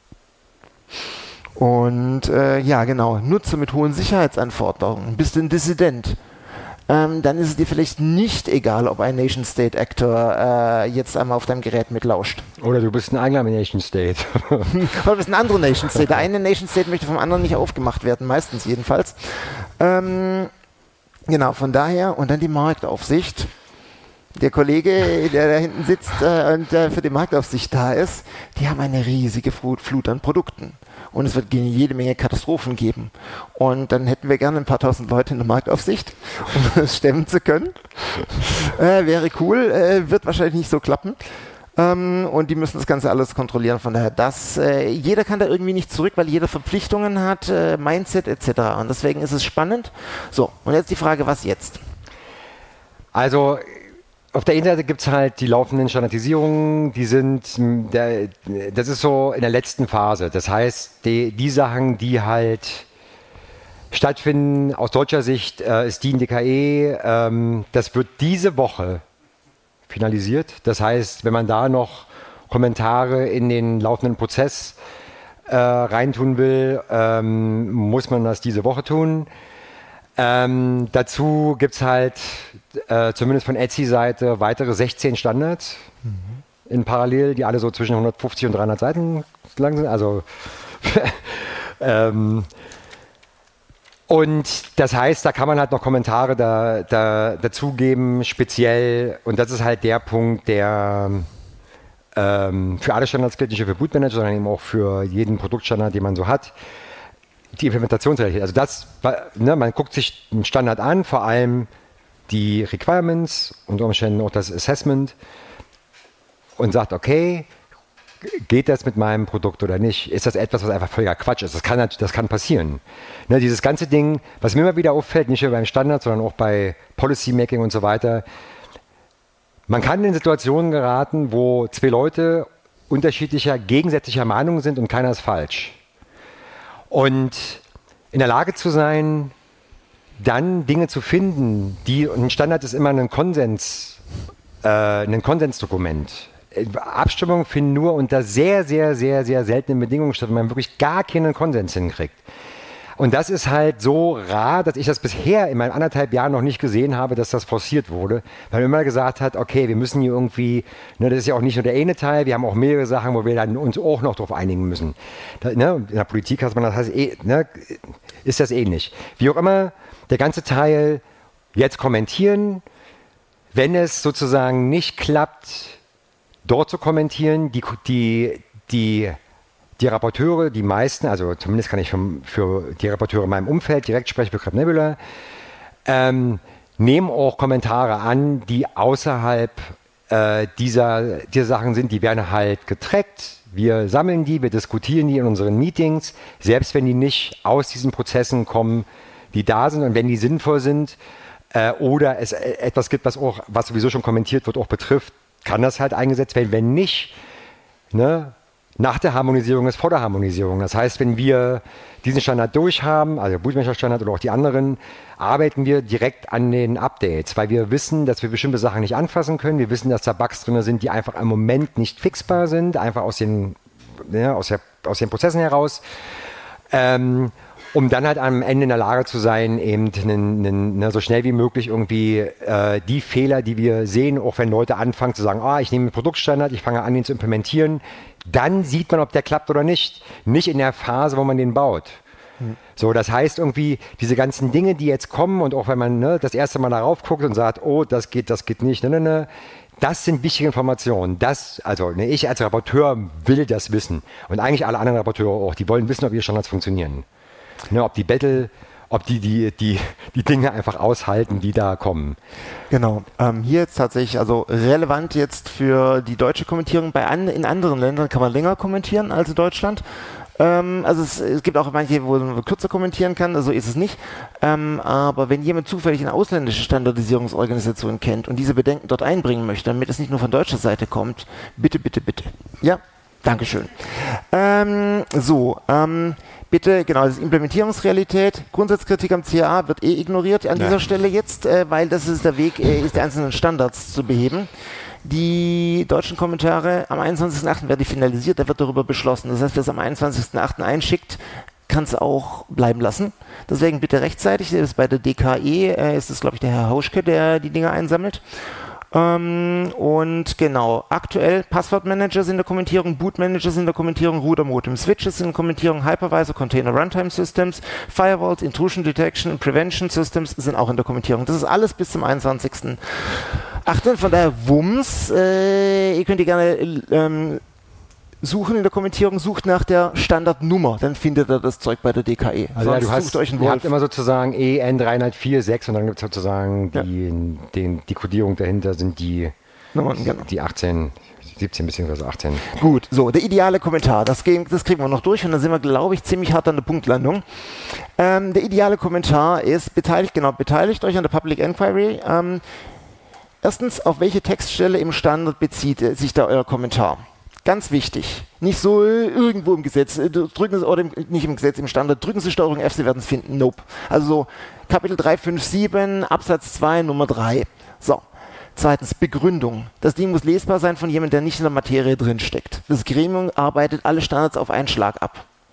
Und äh, ja, genau, Nutzer mit hohen Sicherheitsanforderungen, bist du ein Dissident, ähm, dann ist es dir vielleicht nicht egal, ob ein Nation-State-Actor äh, jetzt einmal auf deinem Gerät mitlauscht. Oder du bist ein eigener Nation-State. Oder du bist ein anderer Nation-State. Der eine Nation-State möchte vom anderen nicht aufgemacht werden, meistens jedenfalls. Ähm, genau, von daher, und dann die Marktaufsicht. Der Kollege, der da hinten sitzt äh, und äh, für die Marktaufsicht da ist, die haben eine riesige Flut, Flut an Produkten. Und es wird jede Menge Katastrophen geben. Und dann hätten wir gerne ein paar tausend Leute in der Marktaufsicht, um das stemmen zu können. Äh, wäre cool, äh, wird wahrscheinlich nicht so klappen. Ähm, und die müssen das Ganze alles kontrollieren. Von daher, das, äh, jeder kann da irgendwie nicht zurück, weil jeder Verpflichtungen hat, äh, Mindset et cetera. Und deswegen ist es spannend. So, und jetzt die Frage, was jetzt? Also auf der einen Seite gibt es halt die laufenden Standardisierungen, die sind, der, das ist so in der letzten Phase. Das heißt, die, die Sachen, die halt stattfinden, aus deutscher Sicht äh, ist die in D K E, ähm, das wird diese Woche finalisiert. Das heißt, wenn man da noch Kommentare in den laufenden Prozess äh, reintun will, ähm, muss man das diese Woche tun. Ähm, dazu gibt es halt äh, zumindest von Etsy-Seite weitere sechzehn Standards mhm. in Parallel, die alle so zwischen hundertfünfzig und dreihundert Seiten lang sind. Also ähm, und das heißt, da kann man halt noch Kommentare da, da, dazugeben, speziell, und das ist halt der Punkt, der ähm, für alle Standards gilt, nicht nur für Bootmanager, sondern eben auch für jeden Produktstandard, den man so hat, die Implementationsrealität. Also das, ne, man guckt sich einen Standard an, vor allem die Requirements, unter Umständen auch das Assessment, und sagt, okay, geht das mit meinem Produkt oder nicht? Ist das etwas, was einfach völliger Quatsch ist? Das kann, das kann passieren. Ne, dieses ganze Ding, was mir immer wieder auffällt, nicht nur beim Standard, sondern auch bei Policy Making und so weiter, man kann in Situationen geraten, wo zwei Leute unterschiedlicher, gegensätzlicher Meinung sind und keiner ist falsch. Und in der Lage zu sein, dann Dinge zu finden, die, ein Standard ist immer ein Konsens, äh, ein Konsensdokument. Abstimmungen finden nur unter sehr, sehr, sehr, sehr seltenen Bedingungen statt, wenn man wirklich gar keinen Konsens hinkriegt. Und das ist halt so rar, dass ich das bisher in meinen anderthalb Jahren noch nicht gesehen habe, dass das forciert wurde, weil man immer gesagt hat, okay, wir müssen hier irgendwie, ne, das ist ja auch nicht nur der eine Teil, wir haben auch mehrere Sachen, wo wir dann uns auch noch darauf einigen müssen. Da, ne, in der Politik hat man das, heißt, eh, ne, ist das ähnlich. Wie auch immer, der ganze Teil jetzt kommentieren, wenn es sozusagen nicht klappt, dort zu kommentieren, die, die, die, die Rapporteure, die meisten, also zumindest kann ich vom, für die Rapporteure in meinem Umfeld direkt sprechen, für Crab Nebula, ähm, nehmen auch Kommentare an, die außerhalb äh, dieser, dieser Sachen sind, die werden halt getrackt, wir sammeln die, wir diskutieren die in unseren Meetings, selbst wenn die nicht aus diesen Prozessen kommen, die da sind, und wenn die sinnvoll sind äh, oder es etwas gibt, was, auch, was sowieso schon kommentiert wird, auch betrifft, kann das halt eingesetzt werden. Wenn nicht, ne, nach der Harmonisierung ist vor der Harmonisierung. Das heißt, wenn wir diesen Standard durchhaben, also der Bootmanager-Standard oder auch die anderen, arbeiten wir direkt an den Updates, weil wir wissen, dass wir bestimmte Sachen nicht anfassen können. Wir wissen, dass da Bugs drin sind, die einfach im Moment nicht fixbar sind, einfach aus den, ja, aus der, aus den Prozessen heraus. Ähm, um dann halt am Ende in der Lage zu sein, eben einen, einen, ne, so schnell wie möglich irgendwie äh, die Fehler, die wir sehen, auch wenn Leute anfangen zu sagen, ah, ich nehme einen Produktstandard, ich fange an, ihn zu implementieren, dann sieht man, ob der klappt oder nicht. Nicht in der Phase, wo man den baut. Mhm. So, das heißt irgendwie, diese ganzen Dinge, die jetzt kommen, und auch wenn man ne, das erste Mal darauf guckt und sagt, oh, das geht, das geht nicht, ne, ne, ne, das sind wichtige Informationen. Das, also ne, ich als Rapporteur will das wissen. Und eigentlich alle anderen Rapporteure auch, die wollen wissen, ob ihre Standards funktionieren. Ne, ob die Battle, ob die, die, die, die Dinge einfach aushalten, die da kommen. Genau. Ähm, hier jetzt tatsächlich, also relevant jetzt für die deutsche Kommentierung. Bei an, in anderen Ländern kann man länger kommentieren als in Deutschland. Ähm, also es, es gibt auch manche, wo man kürzer kommentieren kann, also ist es nicht. Ähm, aber wenn jemand zufällig eine ausländische Standardisierungsorganisation kennt und diese Bedenken dort einbringen möchte, damit es nicht nur von deutscher Seite kommt, bitte, bitte, bitte. Ja, Dankeschön. Ähm, so, ähm, bitte, genau, das ist Implementierungsrealität. Grundsatzkritik am C A A wird eh ignoriert an ja. dieser Stelle jetzt, äh, weil das ist der Weg, äh, ist die einzelnen Standards zu beheben. Die deutschen Kommentare am einundzwanzigsten achten werden die finalisiert, da wird darüber beschlossen. Das heißt, wer es am einundzwanzigsten achten einschickt, kann es auch bleiben lassen. Deswegen bitte rechtzeitig, das ist bei der D K E, äh, ist es glaube ich der Herr Hauschke, der die Dinge einsammelt. Ähm, und genau, aktuell Passwortmanager sind in der Kommentierung, Bootmanager sind in der Kommentierung, Router Modem Switches sind in der Kommentierung, Hypervisor, Container Runtime Systems, Firewalls, Intrusion Detection und Prevention Systems sind auch in der Kommentierung. Das ist alles bis zum einundzwanzigsten achten Von daher Wumms, äh, ihr könnt die gerne ähm, suchen in der Kommentierung, sucht nach der Standardnummer, dann findet ihr das Zeug bei der D K E. Also ja, du hast, euch einen Wolf. Ihr habt immer sozusagen E N drei null vier sechs und dann gibt es sozusagen die, ja. den, die Codierung dahinter sind die, Nummern, genau. die achtzehn, siebzehn bzw. achtzehn. Gut, so, der ideale Kommentar, das, gehen, das kriegen wir noch durch und dann sind wir, glaube ich, ziemlich hart an der Punktlandung. Ähm, der ideale Kommentar ist, beteiligt, genau, beteiligt euch an der Public Inquiry. Ähm, erstens, auf welche Textstelle im Standard bezieht sich da euer Kommentar? Ganz wichtig. Nicht so äh, irgendwo im Gesetz. Äh, drücken Sie, oder im, nicht im Gesetz, im Standard. Drücken Sie Steuerung F, Sie werden es finden. Nope. Also so Kapitel drei fünf sieben, Absatz zwei, Nummer drei. So. Zweitens, Begründung. Das Ding muss lesbar sein von jemandem, der nicht in der Materie drinsteckt. Das Gremium arbeitet alle Standards auf einen Schlag ab.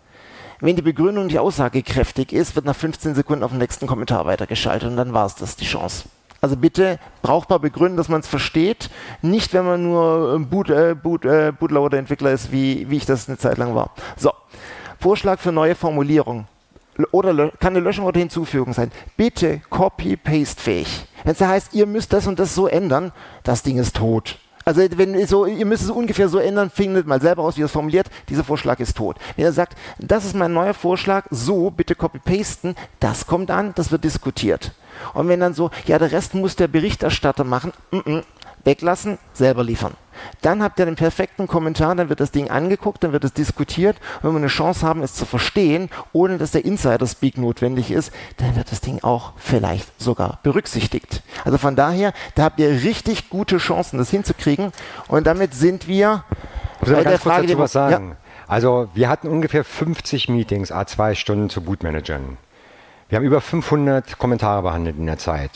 Wenn die Begründung nicht aussagekräftig ist, wird nach fünfzehn Sekunden auf den nächsten Kommentar weitergeschaltet und dann war es das, die Chance. Also bitte brauchbar begründen, dass man es versteht. Nicht, wenn man nur Boot, äh, Boot, äh, Bootloader-Entwickler ist, wie, wie ich das eine Zeit lang war. So, Vorschlag für neue Formulierung. Oder kann eine Löschung oder Hinzufügung sein. Bitte Copy-Paste-fähig. Wenn es heißt, ihr müsst das und das so ändern, das Ding ist tot. Also wenn so, ihr müsst es ungefähr so ändern, findet mal selber aus, wie ihr es formuliert, dieser Vorschlag ist tot. Wenn ihr sagt, das ist mein neuer Vorschlag, so, bitte copy-pasten, das kommt an, das wird diskutiert. Und wenn dann so, ja, der Rest muss der Berichterstatter machen, mm -mm, weglassen, selber liefern. Dann habt ihr den perfekten Kommentar, dann wird das Ding angeguckt, dann wird es diskutiert. Und wenn wir eine Chance haben, es zu verstehen, ohne dass der Insider-Speak notwendig ist, dann wird das Ding auch vielleicht sogar berücksichtigt. Also von daher, da habt ihr richtig gute Chancen, das hinzukriegen. Und damit sind wir bei der ganz Frage, kurz dazu was sagen. Ja. Also wir hatten ungefähr fünfzig Meetings, à zwei Stunden zu Bootmanagern. Wir haben über fünfhundert Kommentare behandelt in der Zeit.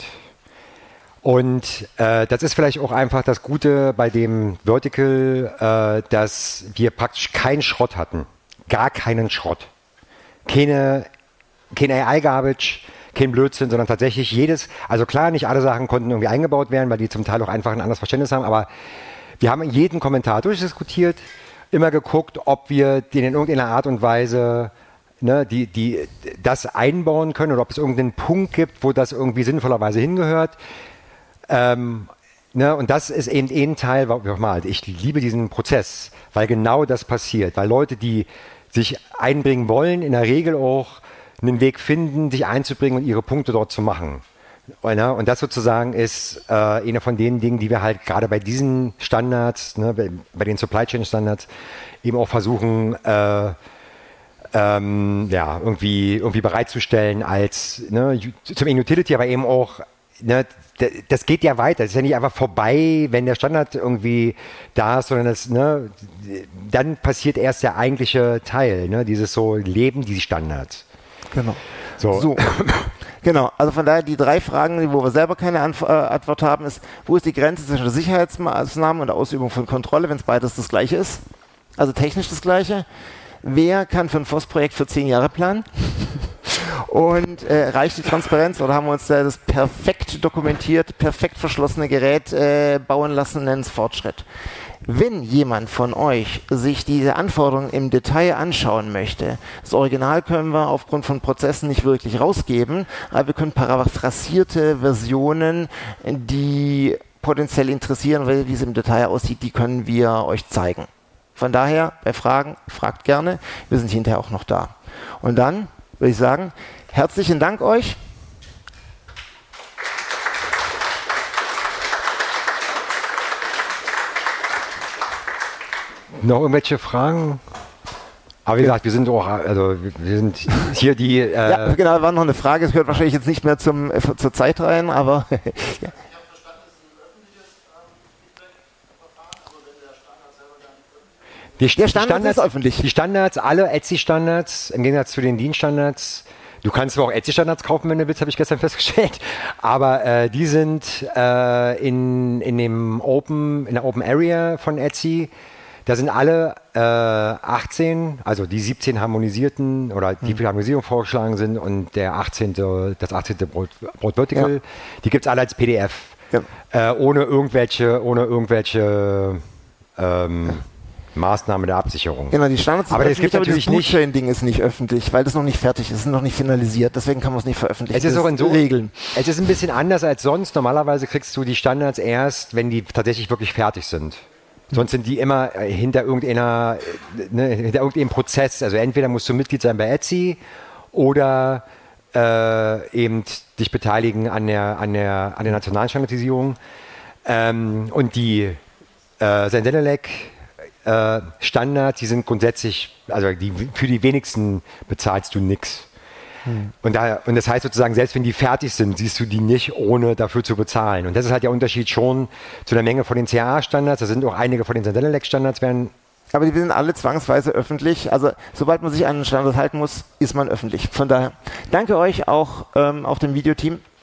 Und äh, das ist vielleicht auch einfach das Gute bei dem Vertical, äh, dass wir praktisch keinen Schrott hatten. Gar keinen Schrott. Keine, kein A I-Garbage, kein Blödsinn, sondern tatsächlich jedes, also klar, nicht alle Sachen konnten irgendwie eingebaut werden, weil die zum Teil auch einfach ein anderes Verständnis haben, aber wir haben jeden Kommentar durchdiskutiert, immer geguckt, ob wir den in irgendeiner Art und Weise ne, die, die, das einbauen können oder ob es irgendeinen Punkt gibt, wo das irgendwie sinnvollerweise hingehört. Ähm, ne, und das ist eben ein Teil, nochmal, ich liebe diesen Prozess, weil genau das passiert, weil Leute, die sich einbringen wollen, in der Regel auch einen Weg finden, sich einzubringen und ihre Punkte dort zu machen. Und, ne, und das sozusagen ist äh, einer von den Dingen, die wir halt gerade bei diesen Standards, ne, bei, bei den Supply Chain Standards eben auch versuchen, äh, ähm, ja, irgendwie, irgendwie bereitzustellen als ne, zum Utility, aber eben auch ne, das geht ja weiter. Es ist ja nicht einfach vorbei, wenn der Standard irgendwie da ist, sondern das, ne, dann passiert erst der eigentliche Teil, ne, dieses so Leben, die Standards. Genau. So. so. Genau, also von daher die drei Fragen, wo wir selber keine Antw äh, Antwort haben, ist, wo ist die Grenze zwischen der Sicherheitsmaßnahmen und der Ausübung von Kontrolle, wenn es beides das Gleiche ist? Also technisch das Gleiche. Wer kann für ein F O S-Projekt für zehn Jahre planen? Und äh, reicht die Transparenz oder haben wir uns da das perfekt dokumentiert, perfekt verschlossene Gerät äh, bauen lassen, nennen es Fortschritt. Wenn jemand von euch sich diese Anforderungen im Detail anschauen möchte, das Original können wir aufgrund von Prozessen nicht wirklich rausgeben, aber wir können paraphrasierte Versionen, die potenziell interessieren, weil wie es im Detail aussieht, die können wir euch zeigen. Von daher, bei Fragen, fragt gerne, wir sind hinterher auch noch da. Und dann würde ich sagen, herzlichen Dank euch. Noch irgendwelche Fragen? Aber wie gesagt, wir sind auch, also wir sind hier die... Äh ja, genau, war noch eine Frage, es gehört wahrscheinlich jetzt nicht mehr zum, äh, zur Zeit rein, aber... ja. Die, der Standard die Standards, ist öffentlich. Die Standards, alle Etsy-Standards, im Gegensatz zu den Lean-Standards. Du kannst auch Etsy-Standards kaufen, wenn du willst, habe ich gestern festgestellt. Aber äh, die sind äh, in, in dem Open, in der Open Area von Etsy. Da sind alle äh, achtzehn, also die siebzehn harmonisierten oder die für hm. Harmonisierung vorgeschlagen sind und der achtzehnte, das achtzehnte Broad, Broad Vertical, ja. Die gibt es alle als P D F. Ja. Äh, ohne irgendwelche, ohne irgendwelche ähm, ja. Maßnahme der Absicherung. Genau, die Standards sind aber öffentlich, das natürlich aber das Bootchain-Ding ist nicht öffentlich, weil das noch nicht fertig ist, ist noch nicht finalisiert, deswegen kann man es nicht veröffentlichen. Es ist auch in so Regeln. Es ist ein bisschen anders als sonst. Normalerweise kriegst du die Standards erst, wenn die tatsächlich wirklich fertig sind. Sonst sind die immer hinter irgendeiner, ne, hinter irgendeinem Prozess. Also entweder musst du Mitglied sein bei Etsy oder äh, eben dich beteiligen an der, an der, an der nationalen Standardisierung. Ähm, und die äh, Sendelec äh, Standards, die sind grundsätzlich, also die, für die wenigsten bezahlst du nichts. Hm. Und, da, und das heißt sozusagen, selbst wenn die fertig sind, siehst du die nicht, ohne dafür zu bezahlen. Und das ist halt der Unterschied schon zu der Menge von den C A A-Standards. Da sind auch einige von den Sendelec-Standards werden. Aber die sind alle zwangsweise öffentlich. Also sobald man sich an einen Standard halten muss, ist man öffentlich. Von daher danke euch auch, ähm, auch dem Videoteam.